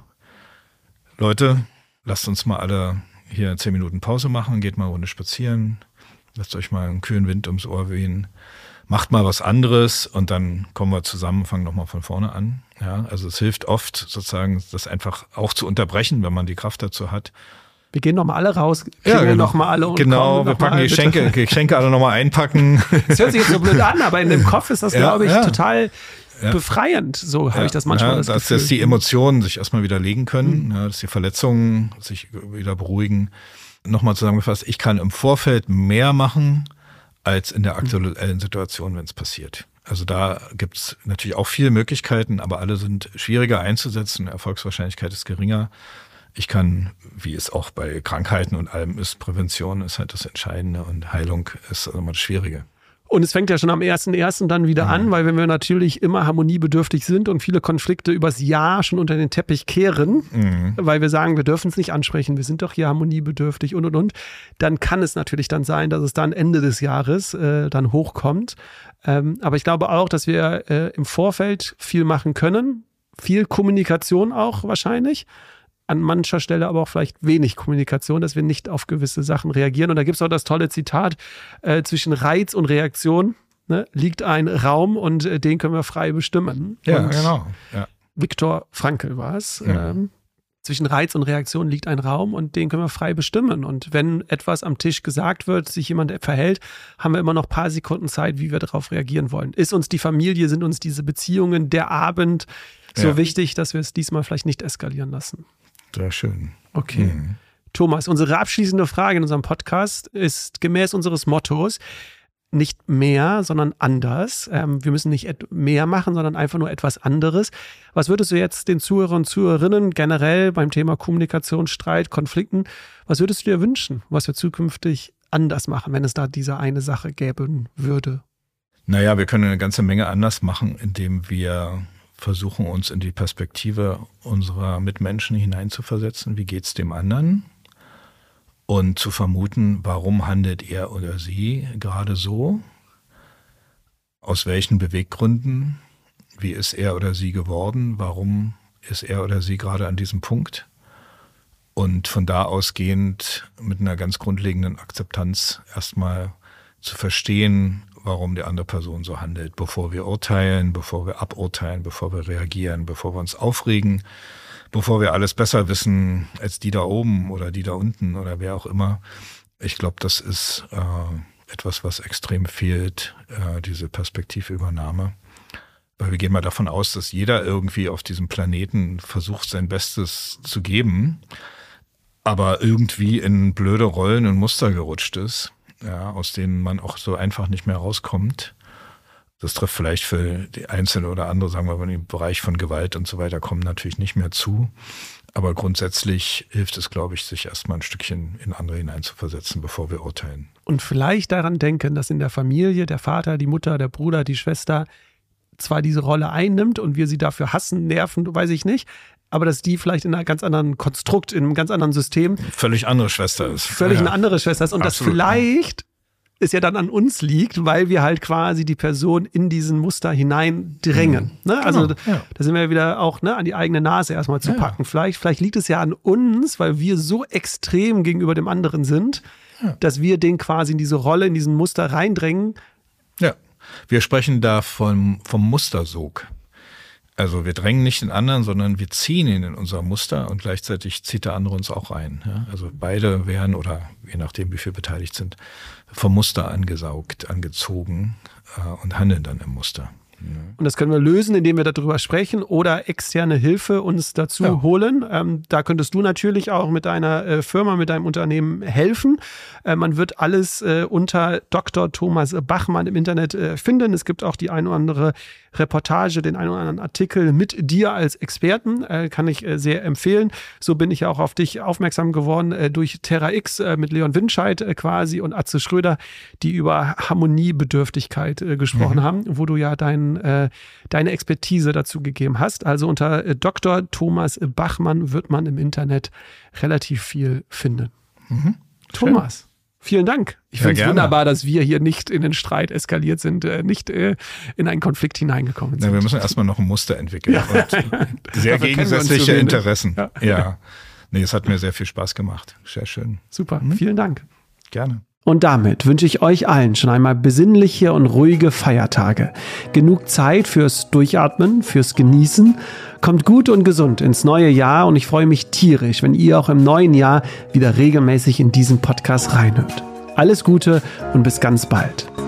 Leute, lasst uns mal alle hier zehn Minuten Pause machen, geht mal eine Runde spazieren, lasst euch mal einen kühlen Wind ums Ohr wehen, macht mal was anderes und dann kommen wir zusammen, fangen nochmal von vorne an. Ja, also es hilft oft sozusagen, das einfach auch zu unterbrechen, wenn man die Kraft dazu hat. Wir gehen nochmal alle raus, ja, genau. nochmal alle und genau, wir packen die Geschenke, Geschenke alle nochmal einpacken. Das hört sich jetzt so blöd an, aber in dem Kopf ist das, ja, glaube ich, ja. total ja. befreiend, so habe ja. ich das manchmal ja, das dass, Gefühl. Dass die Emotionen sich erstmal wieder legen können, mhm. ja, dass die Verletzungen sich wieder beruhigen. Nochmal zusammengefasst, ich kann im Vorfeld mehr machen, als in der aktuellen Situation, wenn es passiert. Also da gibt es natürlich auch viele Möglichkeiten, aber alle sind schwieriger einzusetzen. Erfolgswahrscheinlichkeit ist geringer. Ich kann, wie es auch bei Krankheiten und allem ist, Prävention ist halt das Entscheidende und Heilung ist immer das Schwierige. Und es fängt ja schon am ersten ersten dann wieder mhm. an, weil wenn wir natürlich immer harmoniebedürftig sind und viele Konflikte übers Jahr schon unter den Teppich kehren, mhm. weil wir sagen, wir dürfen es nicht ansprechen, wir sind doch hier harmoniebedürftig und und und, dann kann es natürlich dann sein, dass es dann Ende des Jahres äh, dann hochkommt. Ähm, aber ich glaube auch, dass wir äh, im Vorfeld viel machen können, viel Kommunikation auch wahrscheinlich. An mancher Stelle aber auch vielleicht wenig Kommunikation, dass wir nicht auf gewisse Sachen reagieren. Und da gibt es auch das tolle Zitat, äh, zwischen Reiz und Reaktion ne, liegt ein Raum und äh, den können wir frei bestimmen. Ja, und genau. Ja. Viktor Frankl war es. Ja. Ähm, zwischen Reiz und Reaktion liegt ein Raum und den können wir frei bestimmen. Und wenn etwas am Tisch gesagt wird, sich jemand verhält, haben wir immer noch ein paar Sekunden Zeit, wie wir darauf reagieren wollen. Ist uns die Familie, sind uns diese Beziehungen, der Abend so ja. wichtig, dass wir es diesmal vielleicht nicht eskalieren lassen? Sehr schön. Okay. Mhm. Thomas, unsere abschließende Frage in unserem Podcast ist gemäß unseres Mottos nicht mehr, sondern anders. Ähm, wir müssen nicht mehr machen, sondern einfach nur etwas anderes. Was würdest du jetzt den Zuhörern und Zuhörerinnen generell beim Thema Kommunikation, Streit, Konflikten, was würdest du dir wünschen, was wir zukünftig anders machen, wenn es da diese eine Sache gäbe würde? Naja, wir können eine ganze Menge anders machen, indem wir versuchen, uns in die Perspektive unserer Mitmenschen hineinzuversetzen. Wie geht es dem anderen? Und zu vermuten, warum handelt er oder sie gerade so? Aus welchen Beweggründen? Wie ist er oder sie geworden? Warum ist er oder sie gerade an diesem Punkt? Und von da ausgehend mit einer ganz grundlegenden Akzeptanz erstmal zu verstehen, warum die andere Person so handelt, bevor wir urteilen, bevor wir aburteilen, bevor wir reagieren, bevor wir uns aufregen, bevor wir alles besser wissen als die da oben oder die da unten oder wer auch immer. Ich glaube, das ist äh, etwas, was extrem fehlt, äh, diese Perspektivübernahme. Weil wir gehen mal davon aus, dass jeder irgendwie auf diesem Planeten versucht, sein Bestes zu geben, aber irgendwie in blöde Rollen und Muster gerutscht ist. Ja, aus denen man auch so einfach nicht mehr rauskommt. Das trifft vielleicht für die Einzelne oder andere, sagen wir mal, im Bereich von Gewalt und so weiter, kommen natürlich nicht mehr zu. Aber grundsätzlich hilft es, glaube ich, sich erstmal ein Stückchen in andere hineinzuversetzen, bevor wir urteilen. Und vielleicht daran denken, dass in der Familie der Vater, die Mutter, der Bruder, die Schwester zwar diese Rolle einnimmt und wir sie dafür hassen, nerven, weiß ich nicht, aber dass die vielleicht in einem ganz anderen Konstrukt, in einem ganz anderen System völlig andere Schwester ist. Völlig ja. eine andere Schwester ist und Absolut. Das vielleicht es ja dann an uns liegt, weil wir halt quasi die Person in diesen Muster hineindrängen. Mhm. Ne? Also genau. ja. da sind wir wieder auch ne, an die eigene Nase erstmal zu ja. packen. Vielleicht, vielleicht liegt es ja an uns, weil wir so extrem gegenüber dem anderen sind, ja. dass wir den quasi in diese Rolle, in diesen Muster reindrängen. Ja, wir sprechen da vom, vom Mustersog. Also wir drängen nicht den anderen, sondern wir ziehen ihn in unser Muster und gleichzeitig zieht der andere uns auch ein. Ja? Also beide werden, oder je nachdem wie viel beteiligt sind, vom Muster angesaugt, angezogen äh, und handeln dann im Muster. Und das können wir lösen, indem wir darüber sprechen oder externe Hilfe uns dazu ja. holen. Ähm, da könntest du natürlich auch mit deiner äh, Firma, mit deinem Unternehmen helfen. Äh, man wird alles äh, unter Doktor Thomas Bachmann im Internet äh, finden. Es gibt auch die ein oder andere Reportage, den einen oder anderen Artikel mit dir als Experten, äh, kann ich äh, sehr empfehlen. So bin ich ja auch auf dich aufmerksam geworden äh, durch Terra X äh, mit Leon Winscheid äh, quasi und Atze Schröder, die über Harmoniebedürftigkeit äh, gesprochen mhm. haben, wo du ja dein, äh, deine Expertise dazu gegeben hast. Also unter äh, Doktor Thomas Bachmann wird man im Internet relativ viel finden. Mhm. Thomas. Schön. Vielen Dank. Ich ja, finde es wunderbar, dass wir hier nicht in den Streit eskaliert sind, äh, nicht äh, in einen Konflikt hineingekommen sind. Ja, wir müssen erstmal noch ein Muster entwickeln. Ja. Und sehr gegensätzliche so Interessen. Ja. ja. Nee, es hat mir sehr viel Spaß gemacht. Sehr schön. Super, mhm. vielen Dank. Gerne. Und damit wünsche ich euch allen schon einmal besinnliche und ruhige Feiertage. Genug Zeit fürs Durchatmen, fürs Genießen. Kommt gut und gesund ins neue Jahr und ich freue mich tierisch, wenn ihr auch im neuen Jahr wieder regelmäßig in diesen Podcast reinhört. Alles Gute und bis ganz bald.